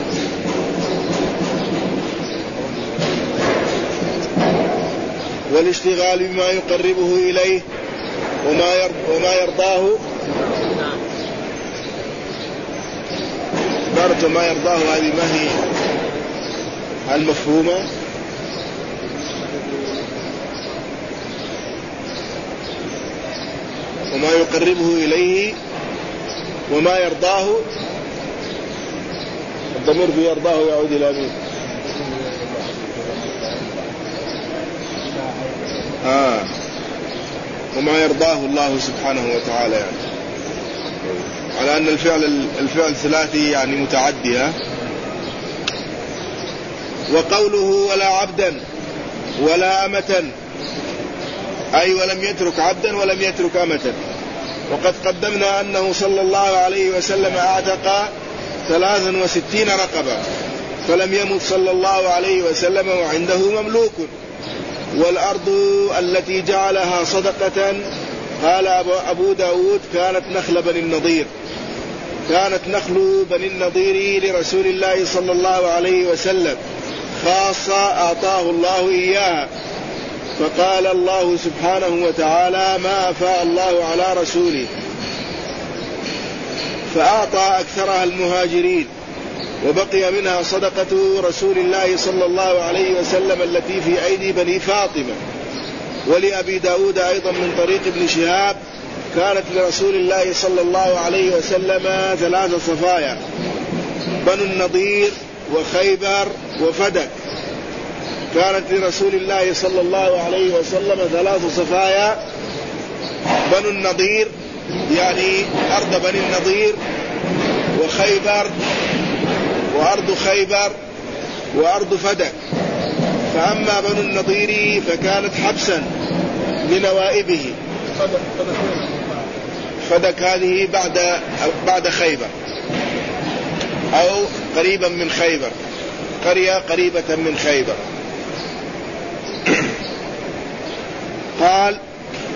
Speaker 2: والاشتغال بما يقربه إليه وما يرضاه. عبارة ما يرضاه هذه ما هي المفهومة؟ وما يقربه إليه وما يرضاه، الضمير في يرضاه يعود إلى مين؟ وما يرضاه الله سبحانه وتعالى، يعني على أن الفعل ثلاثي يعني متعدية. وقوله: ولا عبدا ولا أمة، أي ولم يترك عبدا ولم يترك أمة. وقد قدمنا أنه صلى الله عليه وسلم أعتق 63 رقبة، فلم يمت صلى الله عليه وسلم وعنده مملوك. والأرض التي جعلها صدقة، قال أبو داود: كانت نخل بني النضير لرسول الله صلى الله عليه وسلم خاصة أعطاه الله إياها. فقال الله سبحانه وتعالى: ما أفاء الله على رسوله، فأعطى أكثرها المهاجرين، وبقي منها صدقة رسول الله صلى الله عليه وسلم التي في أيدي بني فاطمة. ولأبي داود أيضا من طريق ابن شهاب: كانت لرسول الله صلى الله عليه وسلم 3 صفايا: بنو النضير وخيبر وفدك. كانت لرسول الله صلى الله عليه وسلم 3 صفايا: بنو النضير يعني أرض بني النضير، وخيبر وأرض خيبر وأرض فدك. فأما بنو النضير فكانت حبسا لنوائبه. فدك هذه بعد خيبر أو قريبا من خيبر، قرية قريبة من خيبر. قال: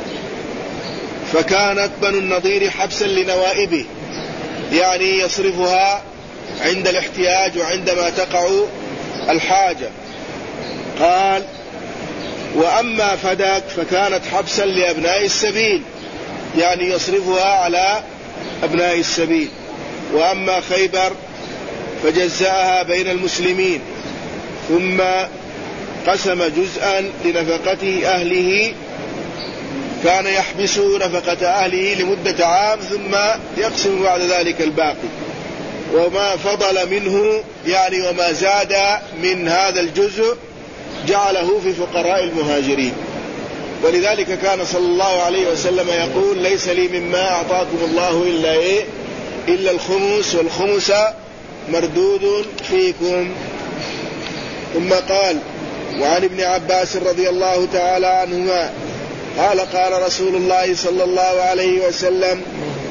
Speaker 2: فكانت بنو النضير حبسا لنوائبه، يعني يصرفها عند الاحتياج وعندما تقع الحاجة. قال: وأما فدك فكانت حبسا لأبناء السبيل، يعني يصرفها على أبناء السبيل. وأما خيبر فجزأها بين المسلمين، ثم قسم جزءا لنفقة أهله، كان يحبس نفقة أهله لمدة عام ثم يقسم بعد ذلك الباقي. وما فضل منه يعني وما زاد من هذا الجزء جعله في فقراء المهاجرين. ولذلك كان صلى الله عليه وسلم يقول ليس لي مما أعطاكم الله إلا الخمس والخمس مردود فيكم. ثم قال وعن ابن عباس رضي الله تعالى عنهما قال قال رسول الله صلى الله عليه وسلم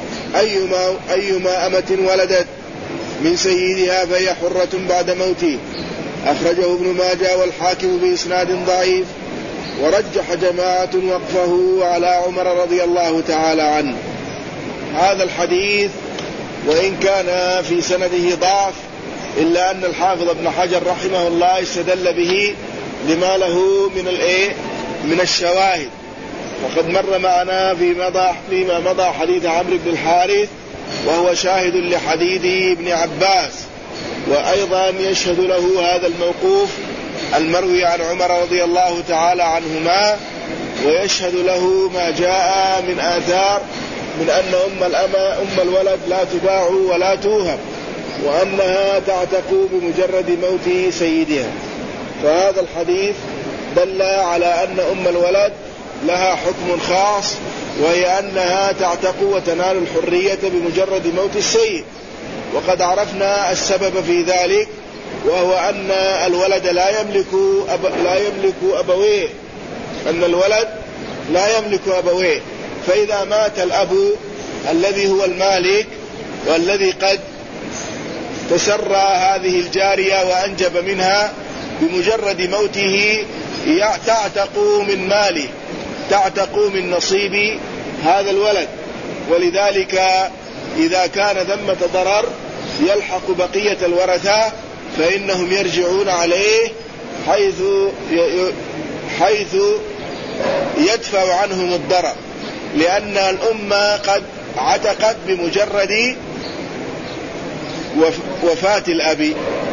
Speaker 2: أيما أمة ولدت من سيدها فهي حرة بعد موته. أخرجه ابن ماجه والحاكم بإسناد ضعيف، ورجح جماعة وقفه على عمر رضي الله تعالى عنه. هذا الحديث وإن كان في سنده ضعف إلا أن الحافظ ابن حجر رحمه الله استدل به لما له من الشواهد. وقد مر معنا فيما مضى حديث عمرو بن الحارث وهو شاهد لحديث ابن عباس، وأيضا يشهد له هذا الموقوف المروي عن عمر رضي الله تعالى عنهما، ويشهد له ما جاء من آثار من أن أم الولد لا تباع ولا توهب، وأنها تعتق بمجرد موت سيدها. فهذا الحديث دل على أن أم الولد لها حكم خاص، وهي أنها تعتق وتنال الحرية بمجرد موت السيد. وقد عرفنا السبب في ذلك، وهو أن الولد لا يملك أبويه، أن الولد لا يملك أبويه. فإذا مات الأب الذي هو المالك والذي قد تسرى هذه الجارية وأنجب منها، بمجرد موته تعتق من ماله، تعتق من نصيب هذا الولد. ولذلك إذا كان ثمة ضرر يلحق بقية الورثة فإنهم يرجعون عليه حيث يدفع عنهم الضرر، لأن الأمة قد عتقت بمجرد وفاة الأب،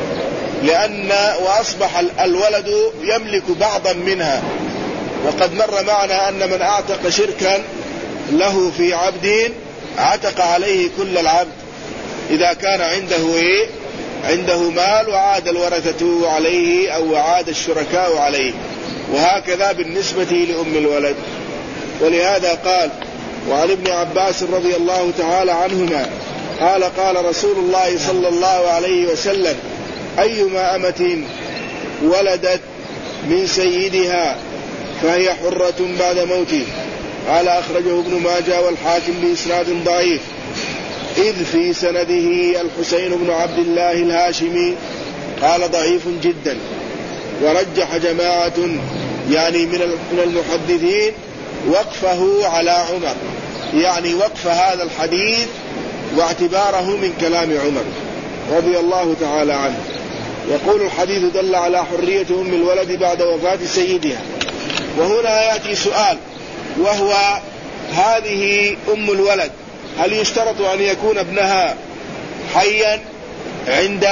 Speaker 2: وأصبح الولد يملك بعضا منها. وقد مر معنا أن من أعتق شركا له في عبد عتق عليه كل العبد إذا كان عنده مال وعاد الورثة عليه أو عاد الشركاء عليه، وهكذا بالنسبة لأم الولد. ولهذا قال وعن ابن عباس رضي الله تعالى عنهما قال قال رسول الله صلى الله عليه وسلم أيما أمة ولدت من سيدها فهي حرة بعد موته. قال أخرجه ابن ماجه والحاكم بإسناد ضعيف، إذ في سنده الحسين بن عبد الله الهاشمي، قال ضعيف جدا. ورجح جماعة يعني من المحدثين وقفه على عمر، يعني وقف هذا الحديث واعتباره من كلام عمر رضي الله تعالى عنه. يقول الحديث دل على حرية أم الولد بعد وفاة سيدها. وهنا يأتي سؤال، وهو هذه أم الولد هل يشترط أن يكون ابنها حيا عند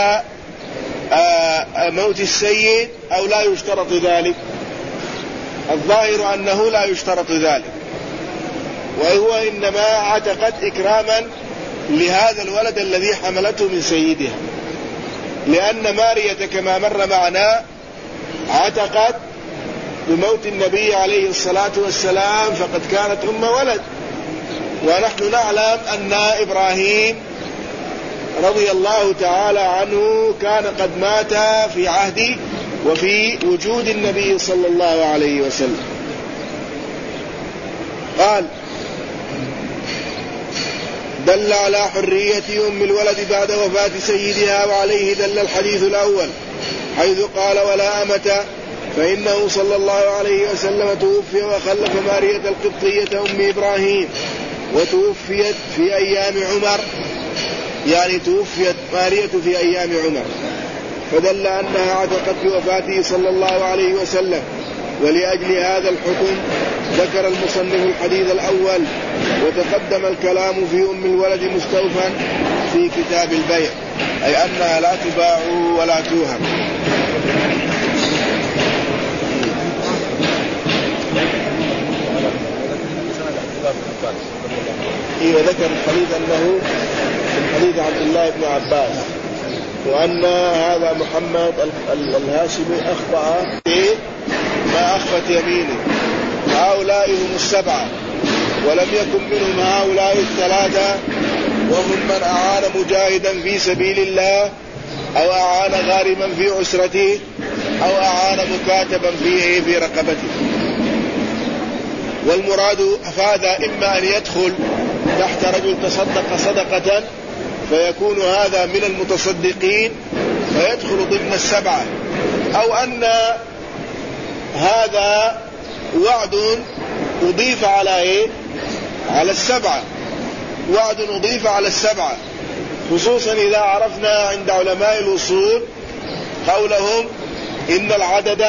Speaker 2: موت السيد أو لا يشترط ذلك؟ الظاهر أنه لا يشترط ذلك، وهو إنما عتقت إكراما لهذا الولد الذي حملته من سيدها، لأن مارية كما مر معنا عتقت بموت النبي عليه الصلاة والسلام، فقد كانت أم ولد. ونحن نعلم أن إبراهيم رضي الله تعالى عنه كان قد مات في عهد وفي وجود النبي صلى الله عليه وسلم. قال دل على حرية أم الولد بعد وفاة سيدها، وعليه دل الحديث الأول حيث قال ولا أمة، فإنه صلى الله عليه وسلم توفي وخلف مارية القبطية أم إبراهيم، وتوفيت في أيام عمر، يعني توفيت مارية في أيام عمر، فدل أنها عتقت بوفاته صلى الله عليه وسلم. ولأجل هذا الحكم ذكر المصنف الحديث الأول، وتقدم الكلام في أم الولد مستوفا في كتاب البيع، أي أنها لا تباع ولا توهب. وذكر الحديث أنه حديث عبد الله بن عباس، وأن هذا محمد الهاشمي أخطأ ما أخفت يمينه. هؤلاء هم السبعة، ولم يكن منهم هؤلاء الثلاثة، وهم من أعان مجاهدا في سبيل الله، أو أعان غارما في عسرته، أو أعان مكاتبا في رقبته. والمراد هذا إما أن يدخل تحت رجل تصدق صدقة فيكون هذا من المتصدقين فيدخل ضمن السبعة، أو أن هذا وعد أضيف على السبعة، وعد أضيف على السبعة، خصوصا إذا عرفنا عند علماء الأصول قولهم إن العدد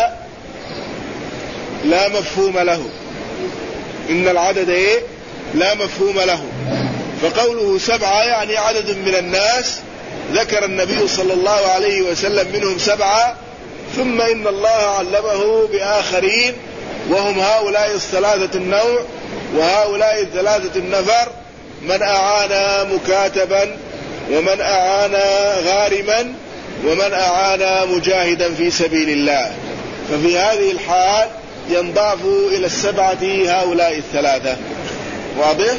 Speaker 2: لا مفهوم له، إن العدد لا مفهوم له. فقوله سبعة يعني عدد من الناس، ذكر النبي صلى الله عليه وسلم منهم سبعة، ثم إن الله علمه بآخرين وهم هؤلاء الثلاثة النوع وهؤلاء الثلاثة النفر، من أعان مكاتبا، ومن أعان غارما، ومن أعان مجاهدا في سبيل الله. ففي هذه الحال ينضاف إلى السبعة هؤلاء الثلاثة. واضح؟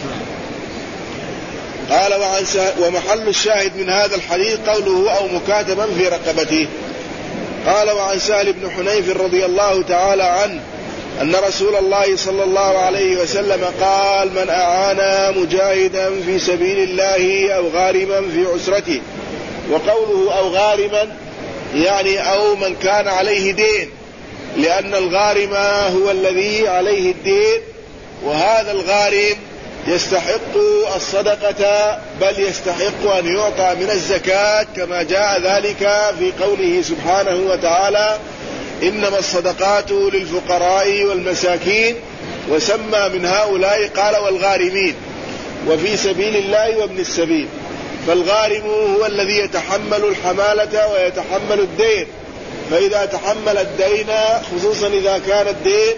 Speaker 2: قال ومحل الشاهد من هذا الحديث قوله أو مكاتبا في رقبته. قال وعن سهل بن حنيف رضي الله تعالى عنه أن رسول الله صلى الله عليه وسلم قال من أعان مجاهدا في سبيل الله أو غارما في عسرته. وقوله أو غارما يعني أو من كان عليه دين، لأن الغارم هو الذي عليه الدين، وهذا الغارم يستحق الصدقة بل يستحق أن يعطى من الزكاة، كما جاء ذلك في قوله سبحانه وتعالى إنما الصدقات للفقراء والمساكين، وسمى من هؤلاء قال والغارمين، وفي سبيل الله وابن السبيل. فالغارم هو الذي يتحمل الحمالة ويتحمل الدين، فإذا تحمل الدين خصوصا إذا كان الدين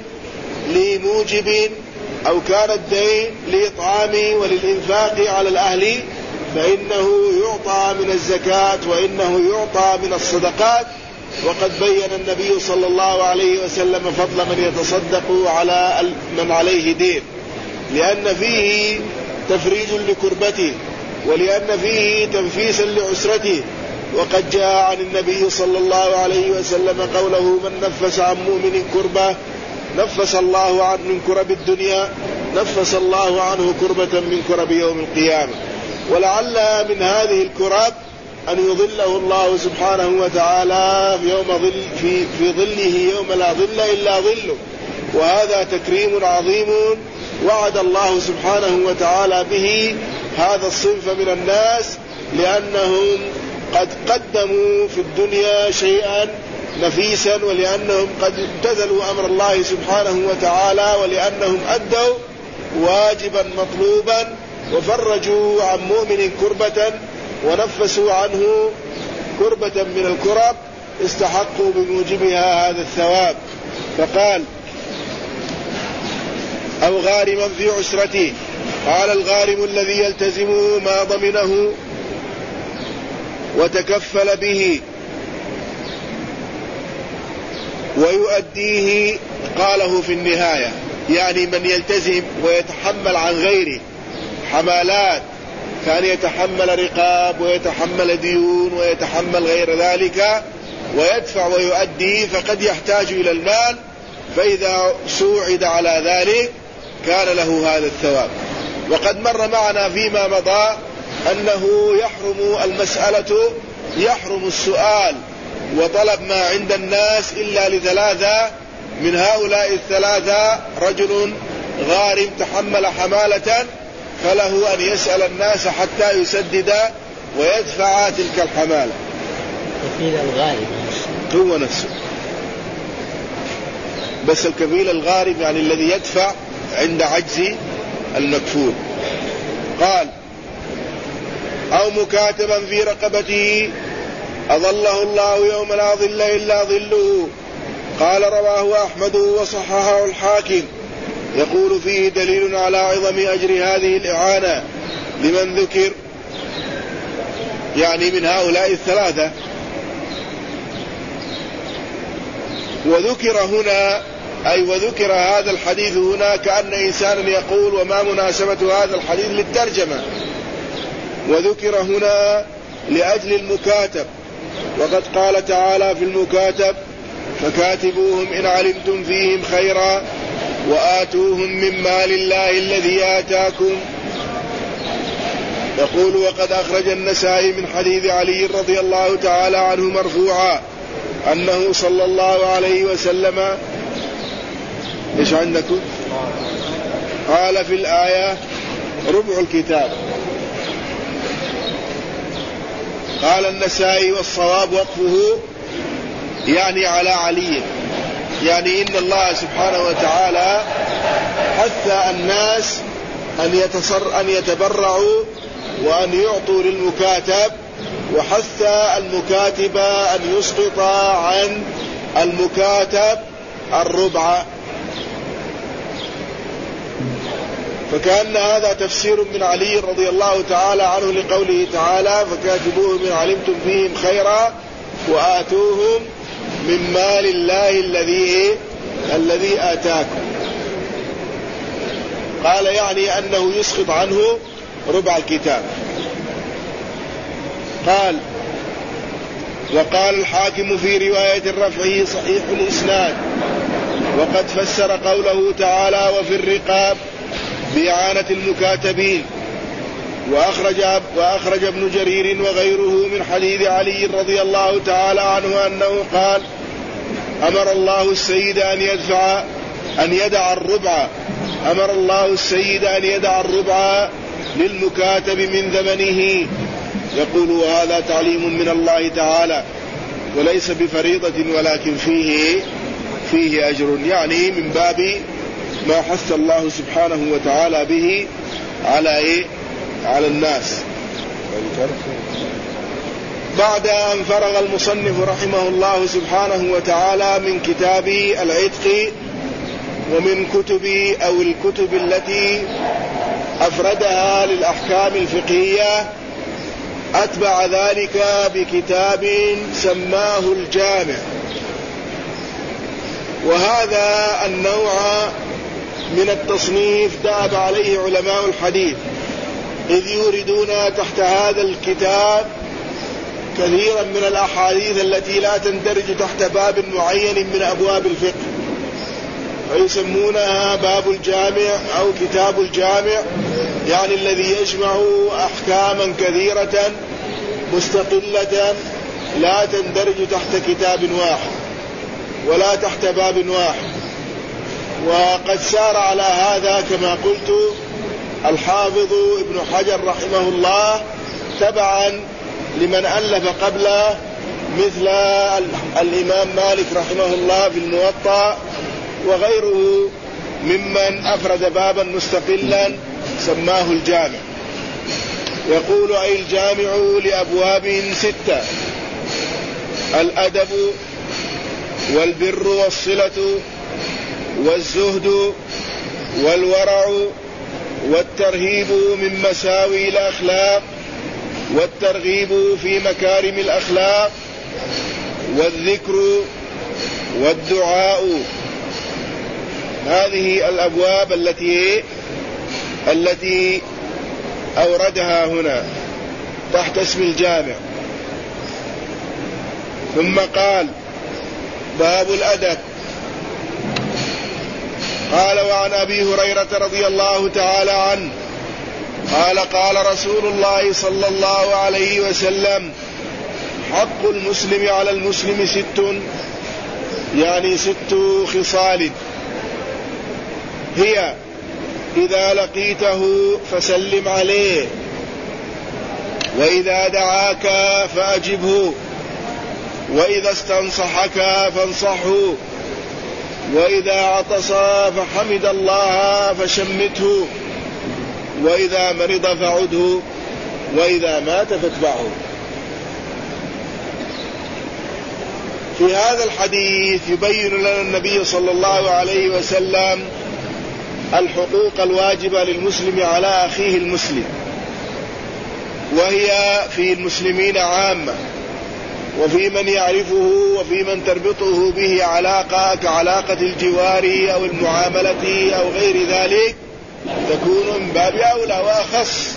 Speaker 2: لموجب أو كان الدين لإطعام وللإنفاق على الأهل فإنه يعطى من الزكاة وإنه يعطى من الصدقات. وقد بين النبي صلى الله عليه وسلم فضل من يتصدق على من عليه دين، لأن فيه تفريج لكربته، ولأن فيه تنفيسا لعسرته. وقد جاء عن النبي صلى الله عليه وسلم قوله من نفس عن مؤمن كربة نفس الله عنه من كرب الدنيا نفس الله عنه كربة من كرب يوم القيامة. ولعل من هذه الكرب أن يظله الله سبحانه وتعالى في ظله يوم لا ظل إلا ظله، وهذا تكريم عظيم وعد الله سبحانه وتعالى به هذا الصنف من الناس، لأنهم قد قدموا في الدنيا شيئا نفيسا، ولأنهم قد امتثلوا أمر الله سبحانه وتعالى، ولأنهم أدوا واجبا مطلوبا وفرجوا عن مؤمن كربة ونفسوا عنه كربة من الكرب استحقوا بموجبها هذا الثواب. فقال أو غارما في عسرته. قال الغارم الذي يلتزم ما ضمنه وتكفل به ويؤديه، قاله في النهاية، يعني من يلتزم ويتحمل عن غيره حمالات، كان يتحمل رقاب ويتحمل ديون ويتحمل غير ذلك ويدفع ويؤدي، فقد يحتاج إلى المال، فإذا سوعد على ذلك كان له هذا الثواب. وقد مر معنا فيما مضى أنه يحرم المسألة، يحرم السؤال وطلب ما عند الناس إلا لثلاثة، من هؤلاء الثلاثة رجل غارم تحمل حمالة فله أن يسأل الناس حتى يسدد ويدفع تلك الحمالة.
Speaker 3: كفيل الغارم
Speaker 2: هو نفسه، بس الكفيل الغارم يعني الذي يدفع عند عجز المكفول. قال أو مكاتبا في رقبته أظله الله يوم لا ظل إلا ظله. قال رواه أحمد وصححه الحاكم، يقول فيه دليل على عظم أجر هذه الإعانة لمن ذكر يعني من هؤلاء الثلاثة. وذكر هنا وذكر هذا الحديث هنا كأن إنسانا يقول وما مناسبة هذا الحديث للترجمة، وذكر هنا لأجل المكاتب، وقد قال تعالى في المكاتب فكاتبوهم إن علمتم فيهم خيرا وآتوهم من مال الله الذي آتاكم. يقول وقد أخرج النسائي من حديث علي رضي الله تعالى عنه مرفوعا أنه صلى الله عليه وسلم إيش عندكم؟ قال في الآية ربع الكتاب. قال النسائي والصواب وقفه يعني على علي، يعني إن الله سبحانه وتعالى حث الناس أن يتبرعوا وأن يعطوا للمكاتب، وحث المكاتب أن يسقط عن المكاتب الربع. فكأن هذا تفسير من علي رضي الله تعالى عنه لقوله تعالى فكاتبوهم إن علمتم فيهم خيرا وآتوهم من مال الله الذي آتاكم. قال يعني أنه يسقط عنه ربع الكتاب. قال وقال الحاكم في رواية الرفع صحيح الإسناد، وقد فسر قوله تعالى وفي الرقاب بإعانة المكاتبين. وأخرج ابن جرير وغيره من حديث علي رضي الله تعالى عنه أنه قال أمر الله السيد أن يدع الربع للمكاتب من ثمنه. يقول وهذا تعليم من الله تعالى وليس بفريضة ولكن فيه أجر، يعني من باب ما حث الله سبحانه وتعالى به على الناس. بعد أن فرغ المصنف رحمه الله سبحانه وتعالى من كتاب العتق ومن الكتب التي أفردها للأحكام الفقهية، أتبع ذلك بكتاب سماه الجامع. وهذا النوع من التصنيف دأب عليه علماء الحديث، إذ يوردون تحت هذا الكتاب كثيرا من الأحاديث التي لا تندرج تحت باب معين من أبواب الفقه، فيسمونها باب الجامع أو كتاب الجامع، يعني الذي يجمع أحكاما كثيرة مستقلة لا تندرج تحت كتاب واحد ولا تحت باب واحد. وقد سار على هذا كما قلت الحافظ ابن حجر رحمه الله تبعا لمن ألف قبله مثل الإمام مالك رحمه الله في الموطأ وغيره ممن أفرد بابا مستقلا سماه الجامع. يقول أي الجامع لأبواب 6: الأدب والبر والصلة والزهد والورع والترهيب من مساوي الأخلاق والترغيب في مكارم الأخلاق والذكر والدعاء. هذه الأبواب التي أوردها هنا تحت اسم الجامع. ثم قال باب الأدب. قال وعن أبي هريرة رضي الله تعالى عنه قال قال رسول الله صلى الله عليه وسلم حق المسلم على المسلم 6، يعني 6 خصال: هي إذا لقيته فسلم عليه، وإذا دعاك فأجبه، وإذا استنصحك فانصحه، وإذا عطس فحمد الله فشمته، وإذا مرض فعده، وإذا مات فاتبعه. في هذا الحديث يبين لنا النبي صلى الله عليه وسلم الحقوق الواجبة للمسلم على أخيه المسلم. وهي في المسلمين عامة، وفي من يعرفه وفي من تربطه به علاقة كعلاقة الجوار أو المعاملة أو غير ذلك تكون من باب أولى وأخص.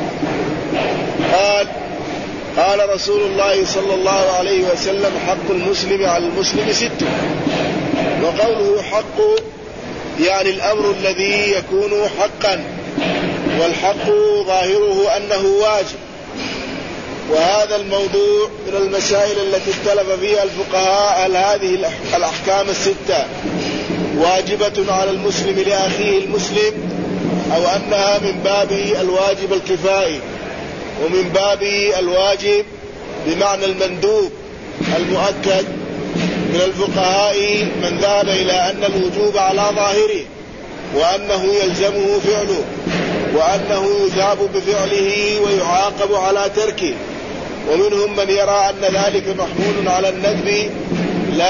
Speaker 2: قال رسول الله صلى الله عليه وسلم: حق المسلم على المسلم 6. وقوله حق يعني الأمر الذي يكون حقا، والحق ظاهره أنه واجب. وهذا الموضوع من المسائل التي اختلف فيها الفقهاء: هل هذه الأحكام 6 واجبة على المسلم لأخيه المسلم، أو أنها من باب الواجب الكفائي، ومن باب الواجب بمعنى المندوب المؤكد. من الفقهاء من ذهب إلى أن الوجوب على ظاهره، وأنه يلزمه فعله، وأنه يثاب بفعله ويعاقب على تركه. ومنهم من يرى أن ذلك محمول على الندب لا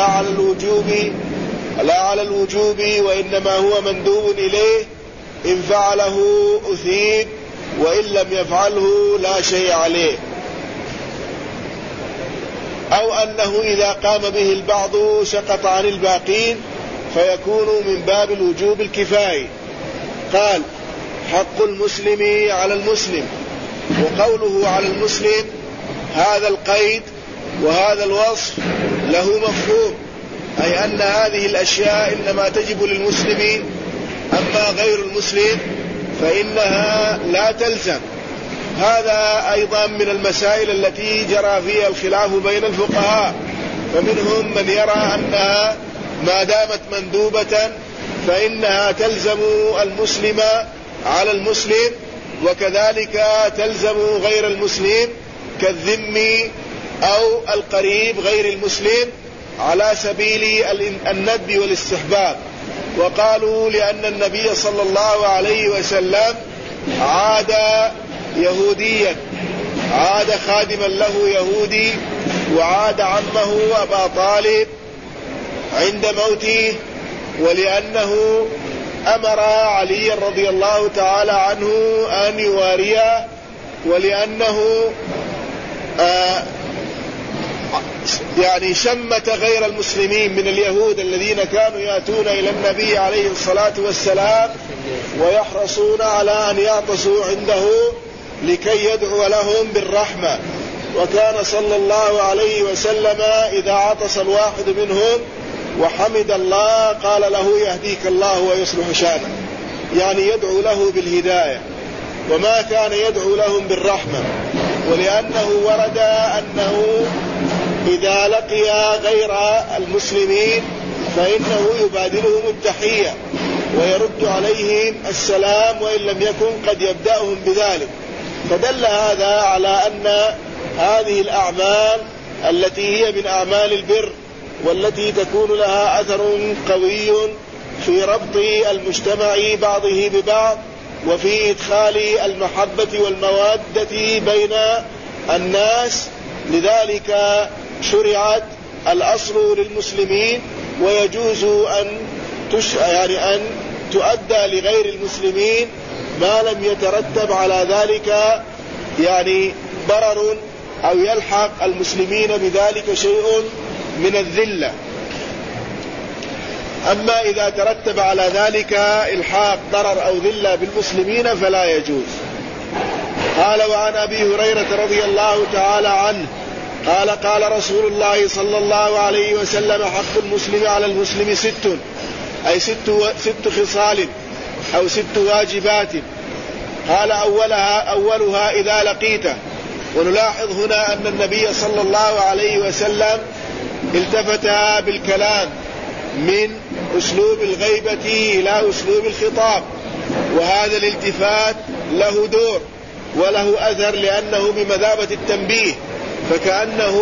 Speaker 2: على الوجوب، وإنما هو مندوب إليه، إن فعله أثيب وإن لم يفعله لا شيء عليه. أو أنه إذا قام به البعض سقط عن الباقين فيكون من باب الوجوب الكفائي. قال: حق المسلم على المسلم. وقوله على المسلم هذا القيد وهذا الوصف له مفهوم، أي أن هذه الأشياء إنما تجب للمسلم، أما غير المسلم فإنها لا تلزم. هذا أيضا من المسائل التي جرى فيها الخلاف بين الفقهاء، فمنهم من يرى أنها ما دامت مندوبة فإنها تلزم المسلم على المسلم، وكذلك تلزم غير المسلم كالذم أو القريب غير المسلم على سبيل الندب والاستحباب. وقالوا لأن النبي صلى الله عليه وسلم عاد يهوديا، عاد خادما له يهودي، وعاد عمه أبا طالب عند موته، ولأنه أمر علي رضي الله تعالى عنه أن يواريه، ولأنه يعني شمت غير المسلمين من اليهود الذين كانوا يأتون إلى النبي عليه الصلاة والسلام ويحرصون على أن يعطسوا عنده لكي يدعو لهم بالرحمة. وكان صلى الله عليه وسلم إذا عطس الواحد منهم وحمد الله قال له: يهديك الله ويصلح شانك، يعني يدعو له بالهداية، وما كان يدعو لهم بالرحمة. ولأنه ورد أنه إذا لقي غير المسلمين فإنه يبادلهم التحية ويرد عليهم السلام، وإن لم يكن قد يبدأهم بذلك. فدل هذا على أن هذه الأعمال التي هي من أعمال البر، والتي تكون لها أثر قوي في ربط المجتمع بعضه ببعض، وفي إدخال المحبة والمودة بين الناس، لذلك شرعت الأصل للمسلمين، ويجوز أن تؤدى لغير المسلمين ما لم يترتب على ذلك يعني ضرر أو يلحق المسلمين بذلك شيء من الذلة. أما إذا ترتب على ذلك إلحاق ضرر أو ذلة بالمسلمين فلا يجوز. قال: وعن أبي هريرة رضي الله تعالى عنه قال: قال رسول الله صلى الله عليه وسلم: حق المسلم على المسلم 6، أي ست خصال أو 6 واجبات. قال: أولها إذا لقيته. ونلاحظ هنا أن النبي صلى الله عليه وسلم التفت بالكلام من أسلوب الغيبة إلى أسلوب الخطاب، وهذا الالتفات له دور وله أثر، لأنه بمثابة التنبيه، فكأنه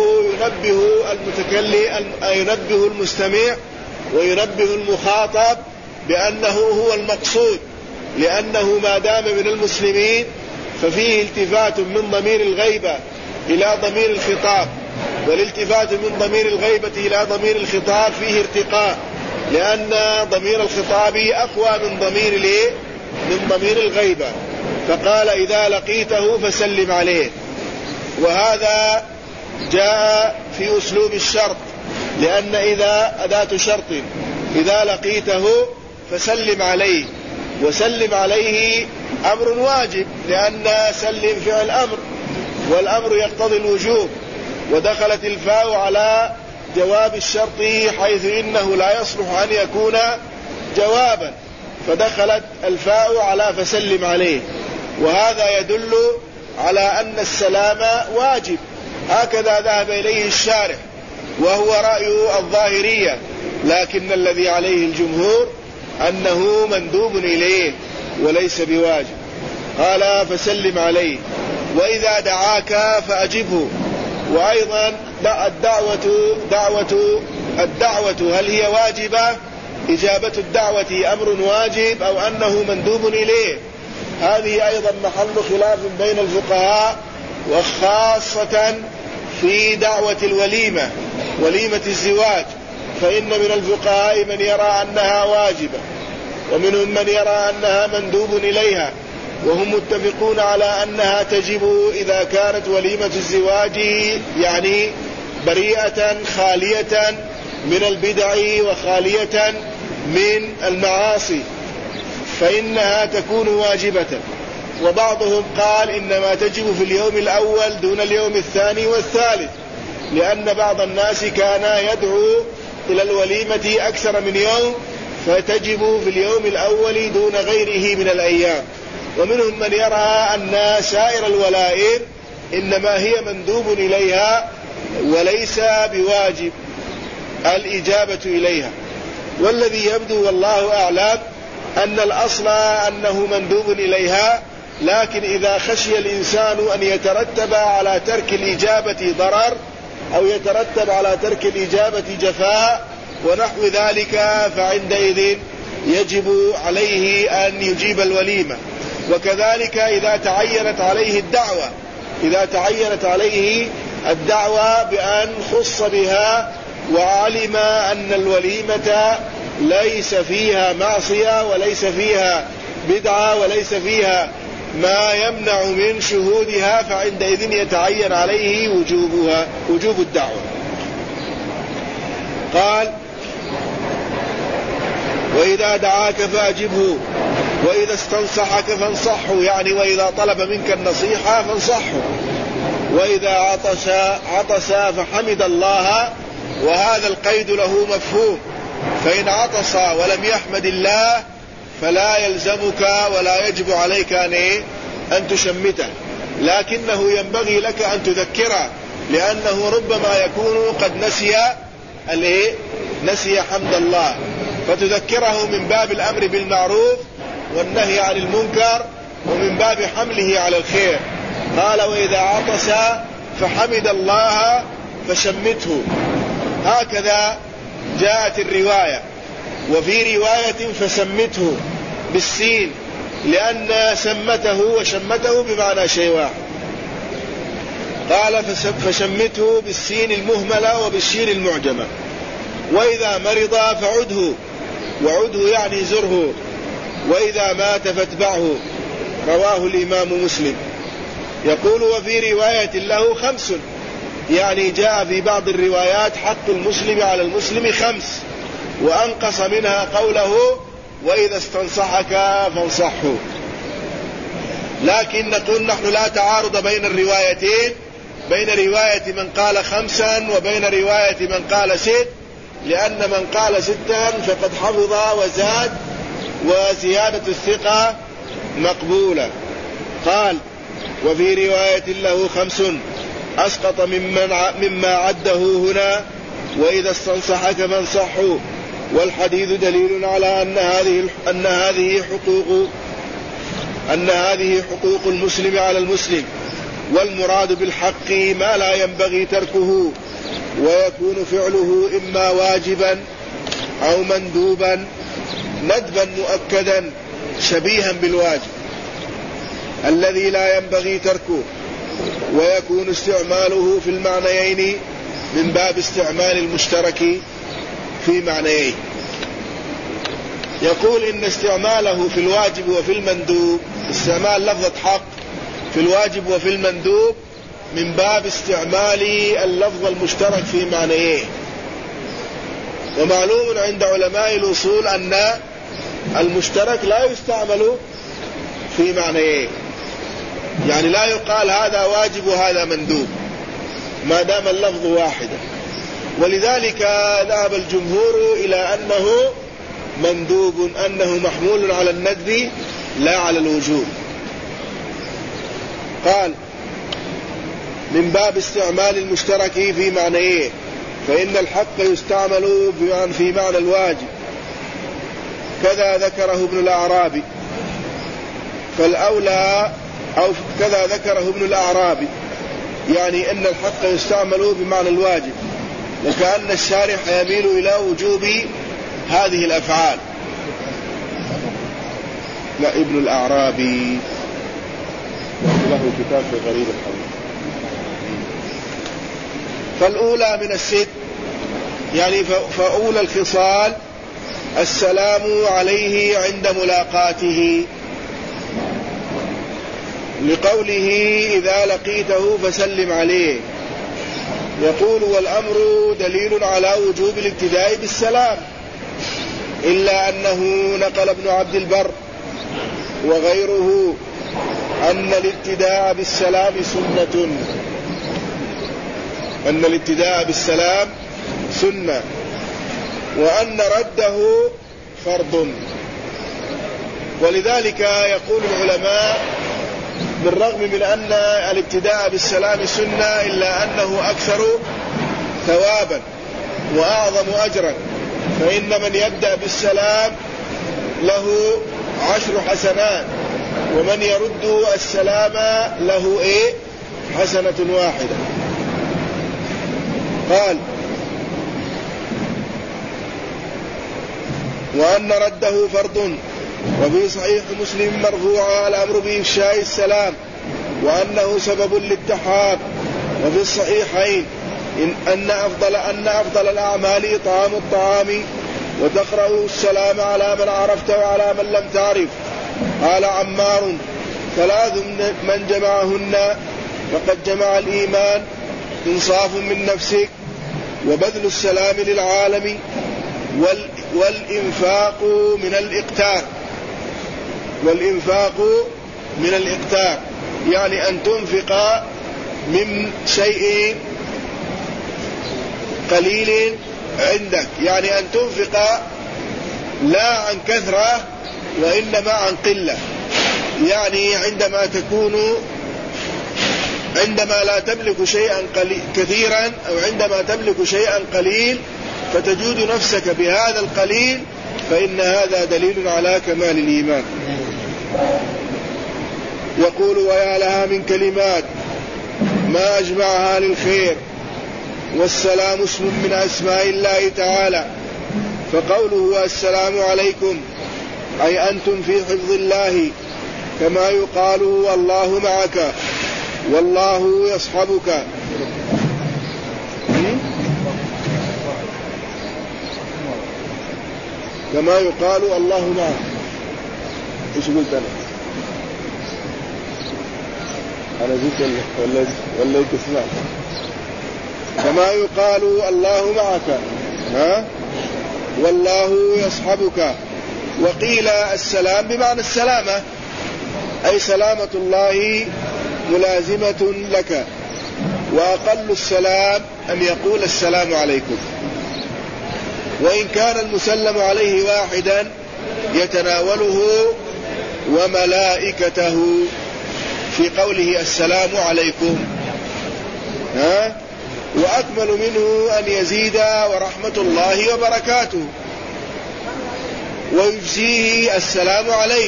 Speaker 2: ينبه المستمع وينبه المخاطب بأنه هو المقصود، لأنه ما دام من المسلمين ففيه التفات من ضمير الغيبة إلى ضمير الخطاب، والالتفات من ضمير الغيبة إلى ضمير الخطاب فيه ارتقاء، لأن ضمير الخطاب أقوى من ضمير الغيبة. فقال: إذا لقيته فسلم عليه، وهذا جاء في أسلوب الشرط، لأن إذا أداة شرط إذا لقيته فسلم عليه، وسلم عليه أمر واجب، لأن سلم فعل أمر، والأمر يقتضي الوجوب، ودخلت الفاء على جواب الشرط حيث إنه لا يصلح أن يكون جوابا، فدخلت الفاء على فسلم عليه، وهذا يدل على أن السلام واجب. هكذا ذهب إليه الشارح، وهو رأي الظاهرية، لكن الذي عليه الجمهور أنه مندوب إليه وليس بواجب. قال فسلم عليه، وإذا دعاك فأجبه. وأيضا الدعوة هل هي واجبة؟ إجابة الدعوة أمر واجب أو أنه مندوب إليه؟ هذه أيضا محل خلاف بين الفقهاء، وخاصة في دعوة الوليمة، وليمة الزواج، فإن من الفقهاء من يرى أنها واجبة، ومنهم من يرى أنها مندوب إليها، وهم متفقون على أنها تجب إذا كانت وليمة الزواج يعني بريئة خالية من البدع وخالية من المعاصي، فإنها تكون واجبة. وبعضهم قال إنما تجب في اليوم الأول دون اليوم الثاني والثالث، لأن بعض الناس كان يدعو إلى الوليمة أكثر من يوم، فتجب في اليوم الأول دون غيره من الأيام. ومنهم من يرى أن سائر الولائم إنما هي مندوب إليها وليس بواجب الإجابة إليها. والذي يبدو والله أعلم أن الأصل أنه مندوب إليها، لكن إذا خشي الإنسان أن يترتب على ترك الإجابة ضرر أو يترتب على ترك الإجابة جفاء ونحو ذلك، فعندئذ يجب عليه أن يجيب الوليمة. وكذلك إذا تعينت عليه الدعوة بأن خص بها وعلم أن الوليمة ليس فيها معصية وليس فيها بدعة وليس فيها ما يمنع من شهودها، فعندئذ يتعين عليه وجوب الدعوة. قال وإذا دعاك فأجبه وإذا استنصحك فانصحه، يعني وإذا طلب منك النصيحة فانصحه. وإذا عطس فحمد الله، وهذا القيد له مفهوم، فإن عطس ولم يحمد الله فلا يلزمك ولا يجب عليك أن تشمته، لكنه ينبغي لك أن تذكره، لأنه ربما يكون قد نسي حمد الله، فتذكره من باب الأمر بالمعروف والنهي عن المنكر ومن باب حمله على الخير. قال وإذا عطس فحمد الله فشمته، هكذا جاءت الرواية. وفي رواية فسمته بالسين، لأن سمته وشمته بمعنى شيء واحد. قال فشمته بالسين المهملة وبالشين المعجمة. وإذا مرض فعده، وعده يعني زره. وإذا مات فاتبعه، رواه الإمام مسلم. يقول وفي رواية له 5، يعني جاء في بعض الروايات حق المسلم على المسلم 5، وأنقص منها قوله وإذا استنصحك فانصحه. لكن نقول نحن لا تعارض بين الروايتين، بين رواية من قال 5 وبين رواية من قال 6، لأن من قال 6 فقد حفظ وزاد، وزيادة الثقة مقبولة. قال وفي رواية له 5 أسقط مما عده هنا وإذا استنصحك فانصحه. والحديث دليل على أن هذه حقوق المسلم على المسلم، والمراد بالحق ما لا ينبغي تركه، ويكون فعله إما واجبا أو مندوبا ندبا مؤكدا شبيها بالواجب الذي لا ينبغي تركه، ويكون استعماله في المعنيين من باب استعمال المشترك في معنيين. يقول إن استعماله في الواجب وفي المندوب، استعمال لفظة حق في الواجب وفي المندوب من باب استعمال اللفظ المشترك في معنيه. ومعلوم عند علماء الأصول أن المشترك لا يستعمل في معنيه، يعني لا يقال هذا واجب وهذا مندوب ما دام اللفظ واحدا. ولذلك ذهب الجمهور إلى أنه مندوب، أنه محمول على الندب لا على الوجوب. قال من باب استعمال المشترك في معنيه، فإن الحق يستعمل في معنى الواجب، كذا ذكره ابن الأعرابي. فالأولى أو كذا ذكره ابن الأعرابي، يعني أن الحق يستعمل بمعنى الواجب، وكأن الشارح يميل إلى وجوب هذه الأفعال. لا، ابن الأعرابي له كتاب في غريب الحديث. فالأولى من الست، يعني فأولى الخصال السلام عليه عند ملاقاته، لقوله إذا لقيته فسلم عليه. يقول والأمر دليل على وجوب الابتداء بالسلام، إلا أنه نقل ابن عبد البر وغيره أن الابتداء بالسلام سنة، أن الابتداء بالسلام سنة، وأن رده فرض. ولذلك يقول العلماء بالرغم من أن الابتداء بالسلام سنة إلا أنه أكثر ثوابا وأعظم أجرا، فإن من يبدأ بالسلام له 10 حسنات، ومن يرد السلام له حسنة واحدة. قال وأن رده فرض. وفي صحيح مسلم مرفوعا الأمر بإفشاء السلام وأنه سبب للتحاب. وفي الصحيحين أن أفضل الأعمال إطعام الطعام وتقرأ السلام على من عرفت وعلى من لم تعرف. قال عمار 3 من جمعهن فقد جمع الإيمان: إنصاف من نفسك، وبذل السلام للعالم، والإنفاق من الإقتار، يعني أن تنفق من شيء قليل عندك، يعني أن تنفق لا عن كثرة وإنما عن قلة، يعني عندما لا تملك شيئا كثيرا أو عندما تملك شيئا قليل فتجود نفسك بهذا القليل، فإن هذا دليل على كمال الإيمان. يقول ويا لها من كلمات ما أجمعها للخير. والسلام اسم من أسماء الله تعالى، فقوله السلام عليكم أي أنتم في حفظ الله، كما يقال والله معك والله يصحبك. كما يقال الله معك. ايش قلت انا زيت ولا تسمع؟ كما يقال الله معك والله يصحبك. وقيل السلام بمعنى السلامة، أي سلامة الله ملازمة لك. وأقل السلام أن يقول السلام عليكم، وإن كان المسلم عليه واحدا يتناوله وملائكته في قوله السلام عليكم. وأكمل منه أن يزيد ورحمة الله وبركاته، ويجزيه السلام عليك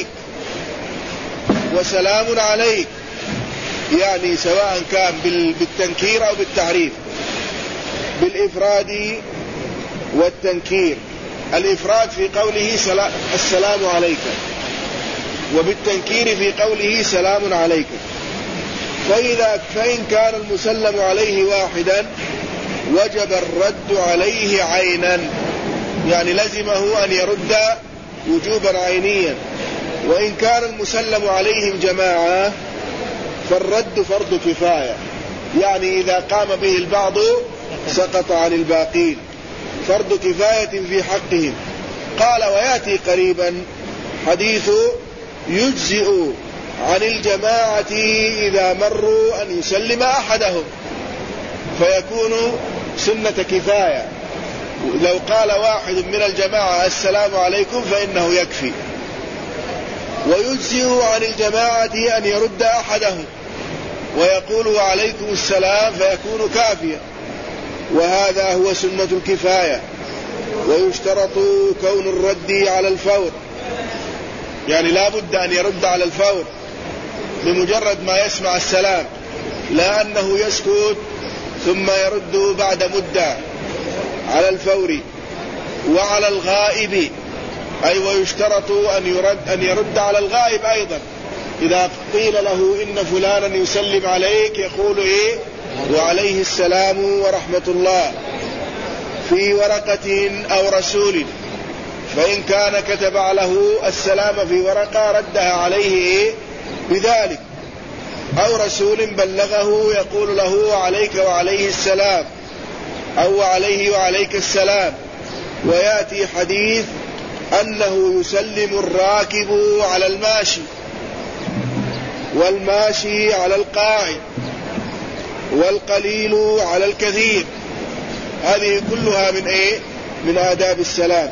Speaker 2: وسلام عليك، يعني سواء كان بالتنكير أو بالتعريف، بالإفراد والتنكير. الإفراد في قوله السلام عليك، وبالتنكير في قوله سلام عليك. فإن كان المسلم عليه واحدا وجب الرد عليه عينا، يعني لزمه أن يرد وجوبا عينيا. وإن كان المسلم عليهم جماعة فالرد فرض كفاية، يعني إذا قام به البعض سقط عن الباقين، فرض كفاية في حقهم. قال ويأتي قريبا حديث يجزئ عن الجماعة إذا مروا أن يسلم أحدهم، فيكون سنة كفاية. لو قال واحد من الجماعة السلام عليكم فإنه يكفي. ويجزئ عن الجماعة أن يرد أحدهم ويقول وعليكم السلام فيكون كافيا، وهذا هو سنة الكفاية. ويشترط كون الرد على الفور، يعني لا بد أن يرد على الفور بمجرد ما يسمع السلام، لا أنه يسكت ثم يرد بعد مدة، على الفور. وعلى الغائب أي ويشترط أن يرد على الغائب أيضا. إذا قيل له إن فلانا يسلم عليك يقول إيه؟ وعليه السلام ورحمة الله، في ورقة أو رسول، فإن كان كتب له السلام في ورقة ردها عليه إيه؟ بذلك، أو رسول بلغه يقول له عليك وعليه السلام، أو عليه وعليك السلام. ويأتي حديث أنه يسلم الراكب على الماشي، والماشي على القاعد، والقليل على الكثير. هذه كلها من إيه؟ من آداب السلام.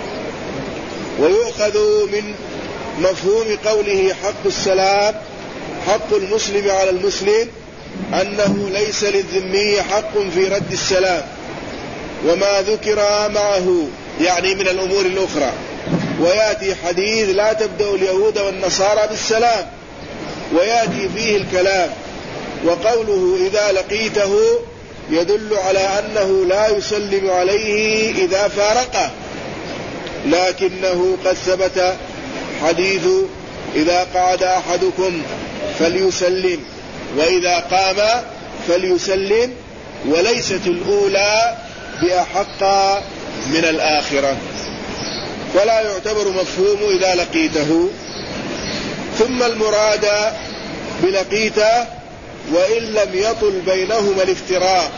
Speaker 2: ويؤخذ من مفهوم قوله حق السلام حق المسلم على المسلم أنه ليس للذمي حق في رد السلام وما ذكر معه، يعني من الأمور الأخرى. ويأتي حديث لا تبدأ اليهود والنصارى بالسلام، ويأتي فيه الكلام. وقوله إذا لقيته يدل على أنه لا يسلم عليه إذا فارقه، لكنه قد ثبت حديث إذا قعد أحدكم فليسلم وإذا قام فليسلم، وليست الأولى بأحق من الآخرة، فلا يعتبر مفهوم إذا لقيته. ثم المراد بلقيته وإن لم يطل بينهما الافتراق،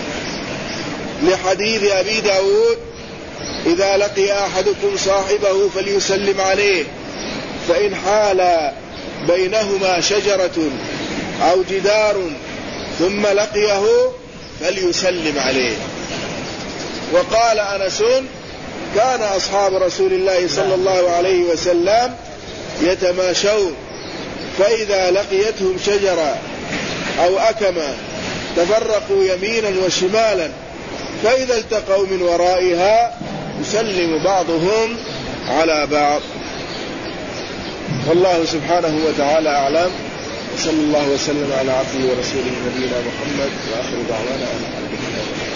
Speaker 2: لحديث أبي داود إذا لقي أحدكم صاحبه فليسلم عليه، فإن حال بينهما شجرة أو جدار ثم لقيه فليسلم عليه. وقال أنس كان أصحاب رسول الله صلى الله عليه وسلم يتماشون، فإذا لقيتهم شجرة أو أكمة تفرقوا يمينا وشمالا، فإذا التقوا من ورائها يسلم بعضهم على بعض. والله سبحانه وتعالى أعلم، وصلى الله وسلم على عبده ورسوله نبينا محمد، وآخر دعوانا أن الحمد لله.